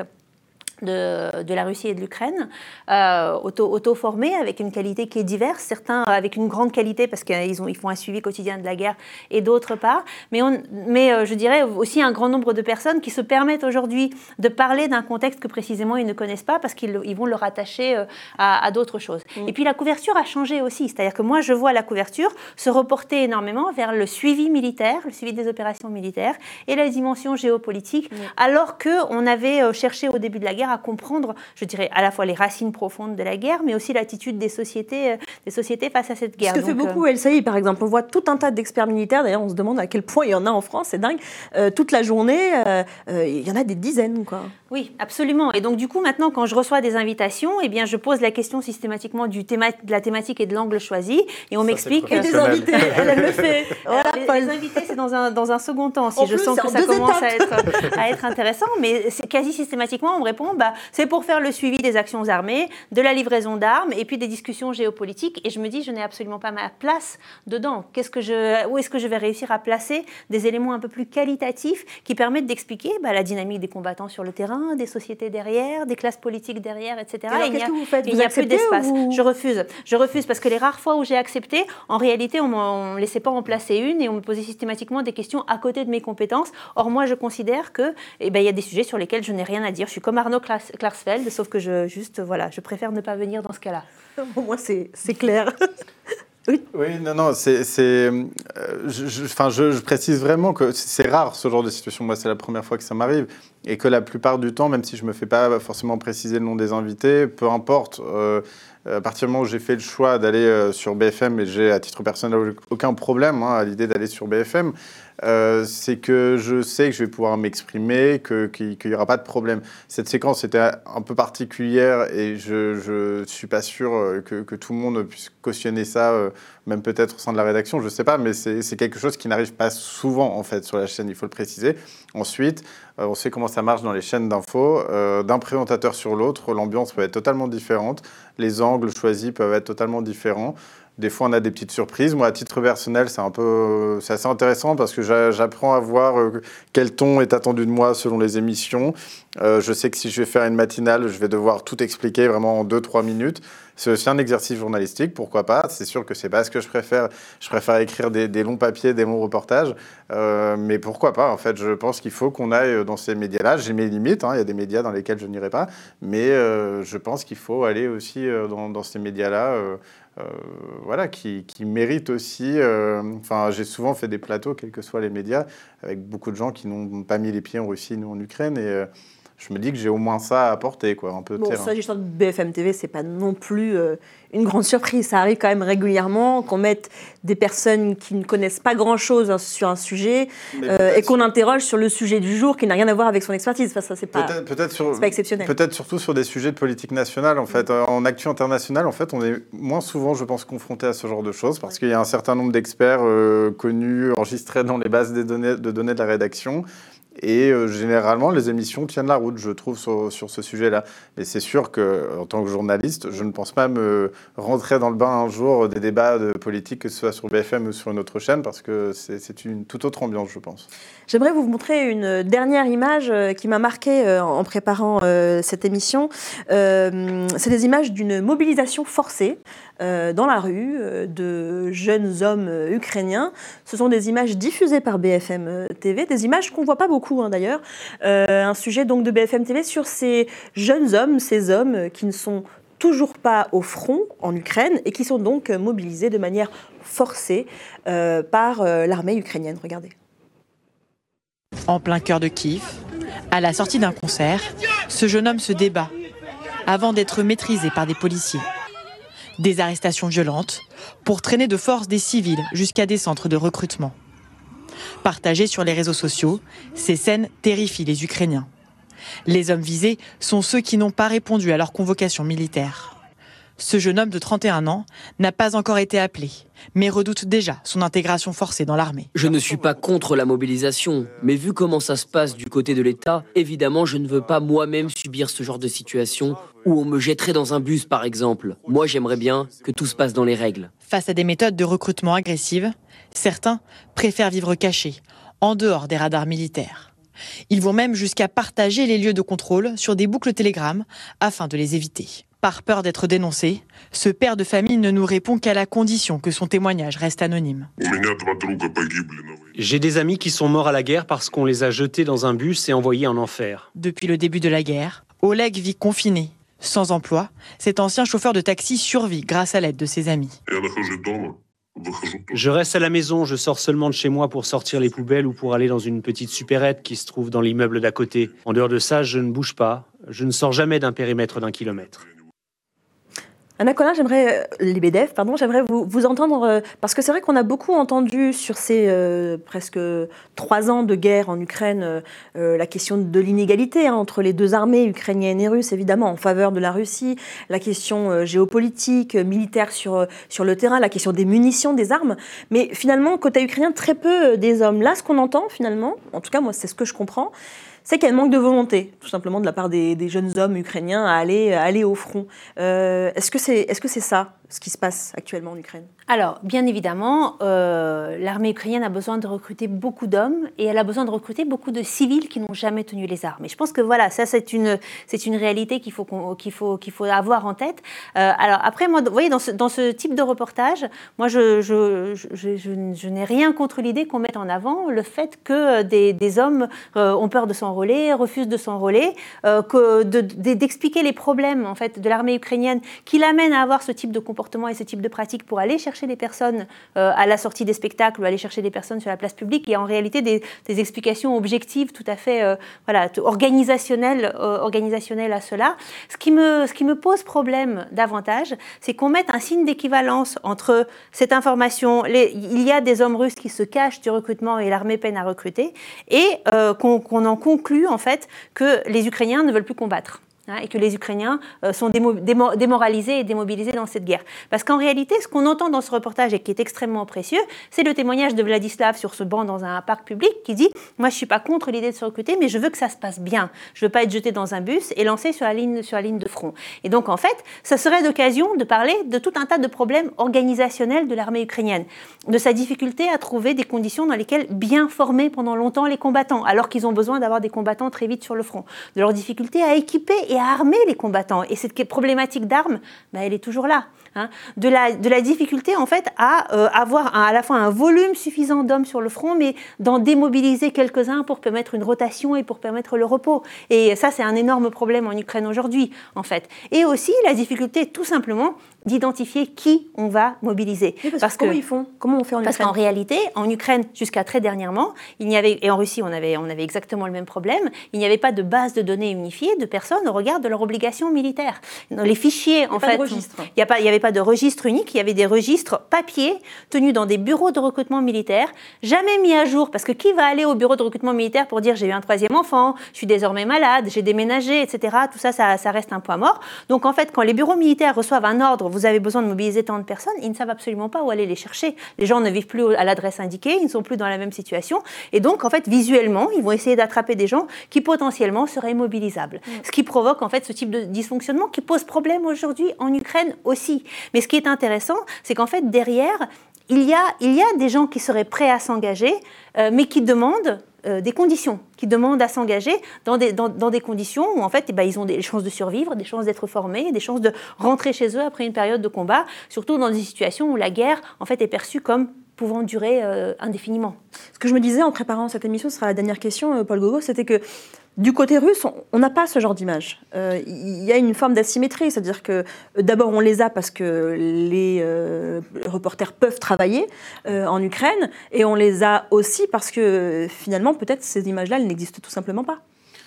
De, de la Russie et de l'Ukraine, euh, auto, auto-formés avec une qualité qui est diverse, certains avec une grande qualité parce qu'ils ont, ils font un suivi quotidien de la guerre et d'autres pas, mais, on, mais euh, je dirais aussi un grand nombre de personnes qui se permettent aujourd'hui de parler d'un contexte que précisément ils ne connaissent pas parce qu'ils ils vont le rattacher euh, à, à d'autres choses. Mmh. Et puis la couverture a changé aussi, c'est-à-dire que moi je vois la couverture se reporter énormément vers le suivi militaire, le suivi des opérations militaires et la dimension géopolitique, mmh. alors qu'on avait euh, cherché au début de la guerre à comprendre, je dirais, à la fois les racines profondes de la guerre, mais aussi l'attitude des sociétés, euh, des sociétés face à cette guerre. Ce que Donc, fait beaucoup euh... L C I, par exemple. On voit tout un tas d'experts militaires. D'ailleurs, on se demande à quel point il y en a en France. C'est dingue. Euh, toute la journée, euh, euh, il y en a des dizaines, quoi. Oui, absolument. Et donc, du coup, maintenant, quand je reçois des invitations, eh bien, je pose la question systématiquement du théma, de la thématique et de l'angle choisi. Et on ça, m'explique... Et des invités, elle le fait. Voilà, les, les invités, c'est dans un, dans un second temps. Si en je plus, sens que ça commence à être, à être intéressant. Mais c'est quasi systématiquement, on me répond... Bah, c'est pour faire le suivi des actions armées, de la livraison d'armes et puis des discussions géopolitiques. Et je me dis, je n'ai absolument pas ma place dedans. Qu'est-ce que je, où est-ce que je vais réussir à placer des éléments un peu plus qualitatifs qui permettent d'expliquer bah, la dynamique des combattants sur le terrain, des sociétés derrière, des classes politiques derrière, et cetera. Alors, et qu'est-ce que vous faites ? Il n'y a plus d'espace. Vous... Je refuse. Je refuse parce que les rares fois où j'ai accepté, en réalité, on ne me laissait pas en placer une et on me posait systématiquement des questions à côté de mes compétences. Or, moi, je considère que, eh ben, il y a des sujets sur lesquels je n'ai rien à dire. Je suis comme Arnaud Klarsfeld, sauf que je, juste, voilà, je préfère ne pas venir dans ce cas-là. Pour moi, c'est, c'est clair. Oui. Oui, non, non, c'est, c'est, euh, je, je, enfin, je, je précise vraiment que c'est rare ce genre de situation. Moi, c'est la première fois que ça m'arrive et que la plupart du temps, même si je me fais pas forcément préciser le nom des invités, peu importe. Euh, À partir du moment où j'ai fait le choix d'aller sur B F M, et j'ai à titre personnel aucun problème hein, à l'idée d'aller sur B F M, euh, c'est que je sais que je vais pouvoir m'exprimer, que, qu'il n'y aura pas de problème. Cette séquence était un peu particulière et je ne suis pas sûr que, que tout le monde puisse cautionner ça, euh, même peut-être au sein de la rédaction, je ne sais pas, mais c'est, c'est quelque chose qui n'arrive pas souvent en fait sur la chaîne, il faut le préciser. Ensuite, euh, on sait comment ça marche dans les chaînes d'infos. Euh, d'un présentateur sur l'autre, l'ambiance peut être totalement différente, les angles choisis peuvent être totalement différents. Des fois, on a des petites surprises. Moi, à titre personnel, c'est un peu, c'est assez intéressant parce que j'apprends à voir euh, quel ton est attendu de moi selon les émissions. Euh, je sais que si je vais faire une matinale, je vais devoir tout expliquer vraiment en deux trois minutes. C'est aussi un exercice journalistique, pourquoi pas. C'est sûr que c'est pas ce que je préfère. Je préfère écrire des, des longs papiers, des longs reportages. Euh, mais pourquoi pas, en fait. Je pense qu'il faut qu'on aille dans ces médias-là. J'ai mes limites, hein. Il y a des médias dans lesquels je n'irai pas. Mais euh, je pense qu'il faut aller aussi euh, dans, dans ces médias-là. Euh, Euh, voilà, qui, qui méritent aussi... Enfin, euh, j'ai souvent fait des plateaux, quels que soient les médias, avec beaucoup de gens qui n'ont pas mis les pieds en Russie ni en Ukraine. Et euh, je me dis que j'ai au moins ça à apporter, quoi, un peu de bon, terrain. Ça, l'histoire de B F M T V, c'est pas non plus euh, une grande surprise. Ça arrive quand même régulièrement qu'on mette des personnes qui ne connaissent pas grand-chose hein, sur un sujet euh, et qu'on interroge sur le sujet du jour qui n'a rien à voir avec son expertise. Enfin, ça, c'est pas, peut-être, peut-être sur, c'est pas exceptionnel. Peut-être surtout sur des sujets de politique nationale. En fait, en actu internationale, en fait, on est moins souvent, je pense, confronté à ce genre de choses parce ouais. qu'il y a un certain nombre d'experts euh, connus, enregistrés dans les bases des données, de données de la rédaction. Et euh, généralement, les émissions tiennent la route, je trouve, sur, sur ce sujet-là. Mais c'est sûr qu'en tant que journaliste, je ne pense pas me rentrer dans le bain un jour des débats de politique, que ce soit sur B F M ou sur une autre chaîne, parce que c'est, c'est une toute autre ambiance, je pense. J'aimerais vous montrer une dernière image qui m'a marquée en préparant cette émission. Euh, c'est des images d'une mobilisation forcée euh, dans la rue de jeunes hommes ukrainiens. Ce sont des images diffusées par B F M T V, des images qu'on ne voit pas beaucoup hein, d'ailleurs. Euh, un sujet donc de B F M T V sur ces jeunes hommes, ces hommes qui ne sont toujours pas au front en Ukraine et qui sont donc mobilisés de manière forcée euh, par euh, l'armée ukrainienne. Regardez. En plein cœur de Kiev, à la sortie d'un concert, ce jeune homme se débat avant d'être maîtrisé par des policiers. Des arrestations violentes pour traîner de force des civils jusqu'à des centres de recrutement. Partagées sur les réseaux sociaux, ces scènes terrifient les Ukrainiens. Les hommes visés sont ceux qui n'ont pas répondu à leur convocation militaire. Ce jeune homme de trente et un ans n'a pas encore été appelé, mais redoute déjà son intégration forcée dans l'armée. Je ne suis pas contre la mobilisation, mais vu comment ça se passe du côté de l'État, évidemment je ne veux pas moi-même subir ce genre de situation où on me jetterait dans un bus par exemple. Moi j'aimerais bien que tout se passe dans les règles. Face à des méthodes de recrutement agressives, certains préfèrent vivre cachés, en dehors des radars militaires. Ils vont même jusqu'à partager les lieux de contrôle sur des boucles Telegram afin de les éviter. Par peur d'être dénoncé, ce père de famille ne nous répond qu'à la condition que son témoignage reste anonyme. J'ai des amis qui sont morts à la guerre parce qu'on les a jetés dans un bus et envoyés en enfer. Depuis le début de la guerre, Oleg vit confiné. Sans emploi, cet ancien chauffeur de taxi survit grâce à l'aide de ses amis. Je reste à la maison, je sors seulement de chez moi pour sortir les poubelles ou pour aller dans une petite supérette qui se trouve dans l'immeuble d'à côté. En dehors de ça, je ne bouge pas, je ne sors jamais d'un périmètre d'un kilomètre. Anna Colin, j'aimerais, les B D F, pardon, j'aimerais vous, vous entendre, euh, parce que c'est vrai qu'on a beaucoup entendu sur ces euh, presque trois ans de guerre en Ukraine euh, la question de l'inégalité hein, entre les deux armées ukrainiennes et russes, évidemment, en faveur de la Russie, la question euh, géopolitique, militaire sur, sur le terrain, la question des munitions, des armes, mais finalement, côté ukrainien, très peu des hommes. Là, ce qu'on entend finalement, en tout cas moi c'est ce que je comprends, c'est qu'il y a un manque de volonté, tout simplement, de la part des, des jeunes hommes ukrainiens à aller, à aller au front. Euh, est-ce que c'est, est-ce que c'est ça, ce qui se passe actuellement en Ukraine ? Alors, bien évidemment, euh, l'armée ukrainienne a besoin de recruter beaucoup d'hommes et elle a besoin de recruter beaucoup de civils qui n'ont jamais tenu les armes. Et je pense que voilà, ça c'est une, c'est une réalité qu'il faut, qu'il faut, qu'il faut avoir en tête. Euh, alors après, moi, vous voyez, dans ce, dans ce type de reportage, moi, je, je, je, je, je, je n'ai rien contre l'idée qu'on mette en avant le fait que des, des hommes euh, ont peur de s'enrôler, refusent de s'enrôler, euh, que de, de, d'expliquer les problèmes en fait de l'armée ukrainienne qui l'amènent à avoir ce type de comportement comportements et ce type de pratiques pour aller chercher des personnes euh, à la sortie des spectacles ou aller chercher des personnes sur la place publique. Il y a en réalité des, des explications objectives tout à fait euh, voilà, organisationnelles, euh, organisationnelles à cela. Ce qui me, ce qui me pose problème davantage, c'est qu'on mette un signe d'équivalence entre cette information, les, il y a des hommes russes qui se cachent du recrutement et l'armée peine à recruter, et euh, qu'on, qu'on en conclut en fait que les Ukrainiens ne veulent plus combattre. Hein, et que les Ukrainiens euh, sont démo- démo- démoralisés et démobilisés dans cette guerre. Parce qu'en réalité, ce qu'on entend dans ce reportage et qui est extrêmement précieux, c'est le témoignage de Vladislav sur ce banc dans un parc public qui dit « Moi, je ne suis pas contre l'idée de se recruter, mais je veux que ça se passe bien. Je ne veux pas être jeté dans un bus et lancé sur la ligne, sur la ligne de front. » Et donc, en fait, ça serait l'occasion de parler de tout un tas de problèmes organisationnels de l'armée ukrainienne, de sa difficulté à trouver des conditions dans lesquelles bien former pendant longtemps les combattants, alors qu'ils ont besoin d'avoir des combattants très vite sur le front, de leur difficulté à équiper et à armer les combattants. Et cette problématique d'armes, bah, elle est toujours là. Hein. De, la, de la difficulté, en fait, à euh, avoir un, à la fois un volume suffisant d'hommes sur le front, mais d'en démobiliser quelques-uns pour permettre une rotation et pour permettre le repos. Et ça, c'est un énorme problème en Ukraine aujourd'hui, en fait. Et aussi, la difficulté, tout simplement, d'identifier qui on va mobiliser. Oui, parce parce que comment que, ils font? Comment on fait en Parce Ukraine? qu'en réalité, en Ukraine, jusqu'à très dernièrement, il n'y avait, et en Russie, on avait, on avait exactement le même problème, il n'y avait pas de base de données unifiée de personnes au regard de leur obligation militaire. Dans les fichiers, en pas fait, de registre. il n'y a pas, il y avait pas de registre unique, il y avait des registres papier tenus dans des bureaux de recrutement militaire, jamais mis à jour, parce que qui va aller au bureau de recrutement militaire pour dire j'ai eu un troisième enfant, je suis désormais malade, j'ai déménagé, et cetera. Tout ça, ça, ça reste un point mort. Donc en fait, quand les bureaux militaires reçoivent un ordre, vous avez besoin de mobiliser tant de personnes, ils ne savent absolument pas où aller les chercher. Les gens ne vivent plus à l'adresse indiquée, ils ne sont plus dans la même situation. Et donc, en fait, visuellement, ils vont essayer d'attraper des gens qui potentiellement seraient mobilisables. Mmh. Ce qui provoque, en fait, ce type de dysfonctionnement qui pose problème aujourd'hui en Ukraine aussi. Mais ce qui est intéressant, c'est qu'en fait, derrière, il y a, il y a des gens qui seraient prêts à s'engager, euh, mais qui demandent Euh, des conditions, qui demandent à s'engager dans des, dans, dans des conditions où en fait, eh ben, ils ont des chances de survivre, des chances d'être formés, des chances de rentrer chez eux après une période de combat, surtout dans des situations où la guerre en fait, est perçue comme pouvant durer euh, indéfiniment. Ce que je me disais en préparant cette émission, ce sera la dernière question, euh, Paul Gogo, c'était que du côté russe, on n'a pas ce genre d'image. Euh, il y a une forme d'asymétrie, c'est-à-dire que euh, d'abord on les a parce que les euh, reporters peuvent travailler euh, en Ukraine, et on les a aussi parce que euh, finalement peut-être ces images-là, elles n'existent tout simplement pas.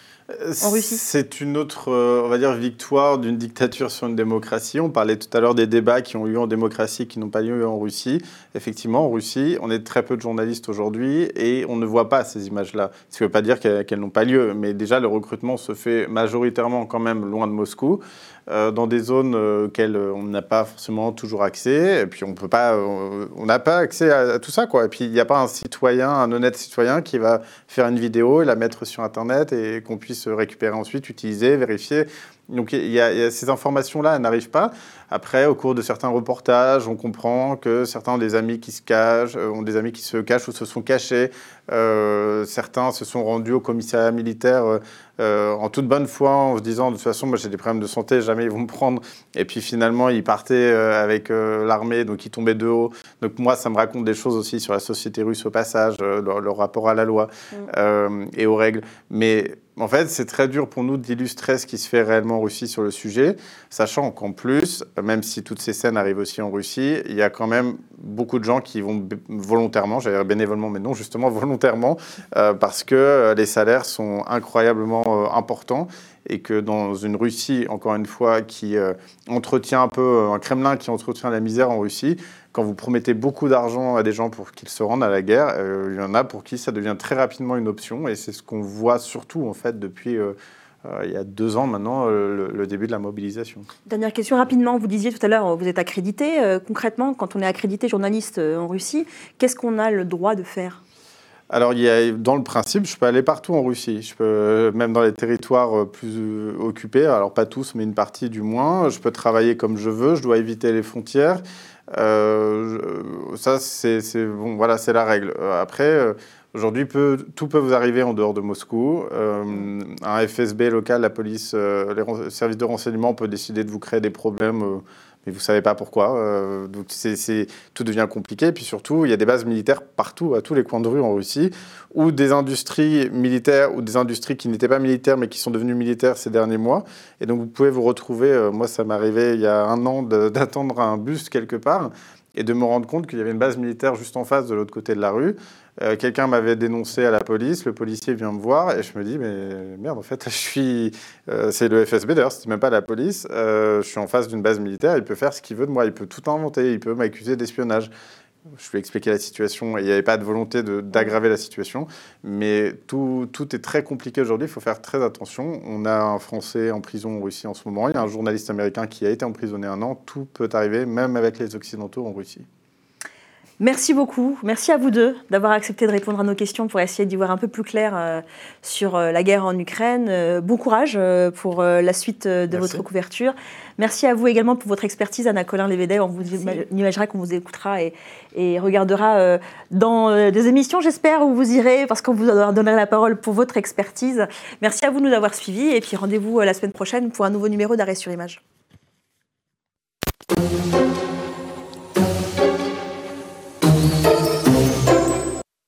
En Russie. C'est une autre, on va dire, victoire d'une dictature sur une démocratie. On parlait tout à l'heure des débats qui ont eu lieu en démocratie, qui n'ont pas lieu en Russie. Effectivement, en Russie, on est très peu de journalistes aujourd'hui et on ne voit pas ces images-là. Ce qui ne veut pas dire qu'elles, qu'elles n'ont pas lieu, mais déjà, le recrutement se fait majoritairement quand même loin de Moscou, euh, dans des zones euh, auxquelles on n'a pas forcément toujours accès. Et puis, on peut pas, on n'a pas accès à, à tout ça, quoi. Et puis, il n'y a pas un citoyen, un honnête citoyen qui va faire une vidéo et la mettre sur Internet et qu'on puisse se récupérer ensuite, utiliser, vérifier. Donc il y a, il y a ces informations-là, elles n'arrivent pas. Après, au cours de certains reportages, on comprend que certains ont des amis qui se cachent, ont des amis qui se cachent ou se sont cachés. Euh, certains se sont rendus au commissariat militaire euh, en toute bonne foi, en se disant de toute façon, moi j'ai des problèmes de santé, jamais ils vont me prendre. Et puis finalement, ils partaient euh, avec euh, l'armée, donc ils tombaient de haut. Donc moi, ça me raconte des choses aussi sur la société russe au passage, euh, leur, leur rapport à la loi mmh. euh, et aux règles. Mais en fait, c'est très dur pour nous d'illustrer ce qui se fait réellement en Russie sur le sujet, sachant qu'en plus, même si toutes ces scènes arrivent aussi en Russie, il y a quand même beaucoup de gens qui vont volontairement, j'allais dire bénévolement, mais non, justement volontairement, euh, parce que les salaires sont incroyablement euh, importants et que dans une Russie, encore une fois, qui euh, entretient un peu, un Kremlin qui entretient la misère en Russie, quand vous promettez beaucoup d'argent à des gens pour qu'ils se rendent à la guerre, euh, il y en a pour qui ça devient très rapidement une option. Et c'est ce qu'on voit surtout, en fait, depuis euh, euh, il y a deux ans maintenant, euh, le, le début de la mobilisation. Dernière question, rapidement. Vous disiez tout à l'heure, vous êtes accrédité. Euh, concrètement, quand on est accrédité journaliste en Russie, qu'est-ce qu'on a le droit de faire ? Alors, il y a, dans le principe, je peux aller partout en Russie. Je peux, même dans les territoires plus occupés, alors pas tous, mais une partie du moins. Je peux travailler comme je veux, je dois éviter les frontières. Euh, ça, c'est, c'est, bon, voilà, c'est la règle. Après, Aujourd'hui, peut, tout peut vous arriver en dehors de Moscou. Euh, un F S B local, la police, euh, les services de renseignement peut décider de vous créer des problèmes, euh, mais vous ne savez pas pourquoi. Euh, donc c'est, c'est, tout devient compliqué. Et puis surtout, il y a des bases militaires partout, à tous les coins de rue en Russie, ou des industries militaires, ou des industries qui n'étaient pas militaires, mais qui sont devenues militaires ces derniers mois. Et donc vous pouvez vous retrouver, euh, moi ça m'est arrivé il y a un an, de, d'attendre un bus quelque part, et de me rendre compte qu'il y avait une base militaire juste en face, de l'autre côté de la rue. Euh, quelqu'un m'avait dénoncé à la police, le policier vient me voir et je me dis mais merde en fait je suis euh, c'est le F S B d'ailleurs, c'était même pas la police, euh, je suis en face d'une base militaire, il peut faire ce qu'il veut de moi, il peut tout inventer, il peut m'accuser d'espionnage. Je lui ai expliqué la situation et il n'y avait pas de volonté de, d'aggraver la situation, mais tout, tout est très compliqué aujourd'hui, il faut faire très attention. On a un Français en prison en Russie en ce moment, il y a un journaliste américain qui a été emprisonné un an, tout peut arriver, même avec les Occidentaux en Russie. Merci beaucoup. Merci à vous deux d'avoir accepté de répondre à nos questions pour essayer d'y voir un peu plus clair euh, sur euh, la guerre en Ukraine. Euh, bon courage euh, pour euh, la suite euh, de Merci. Votre couverture. Merci à vous également pour votre expertise, Anna Colin-Levedel. On vous imagera qu'on vous écoutera et, et regardera euh, dans euh, des émissions, j'espère, où vous irez, parce qu'on vous donnerait la parole pour votre expertise. Merci à vous de nous avoir suivis et puis rendez-vous euh, la semaine prochaine pour un nouveau numéro d'Arrêt sur Image.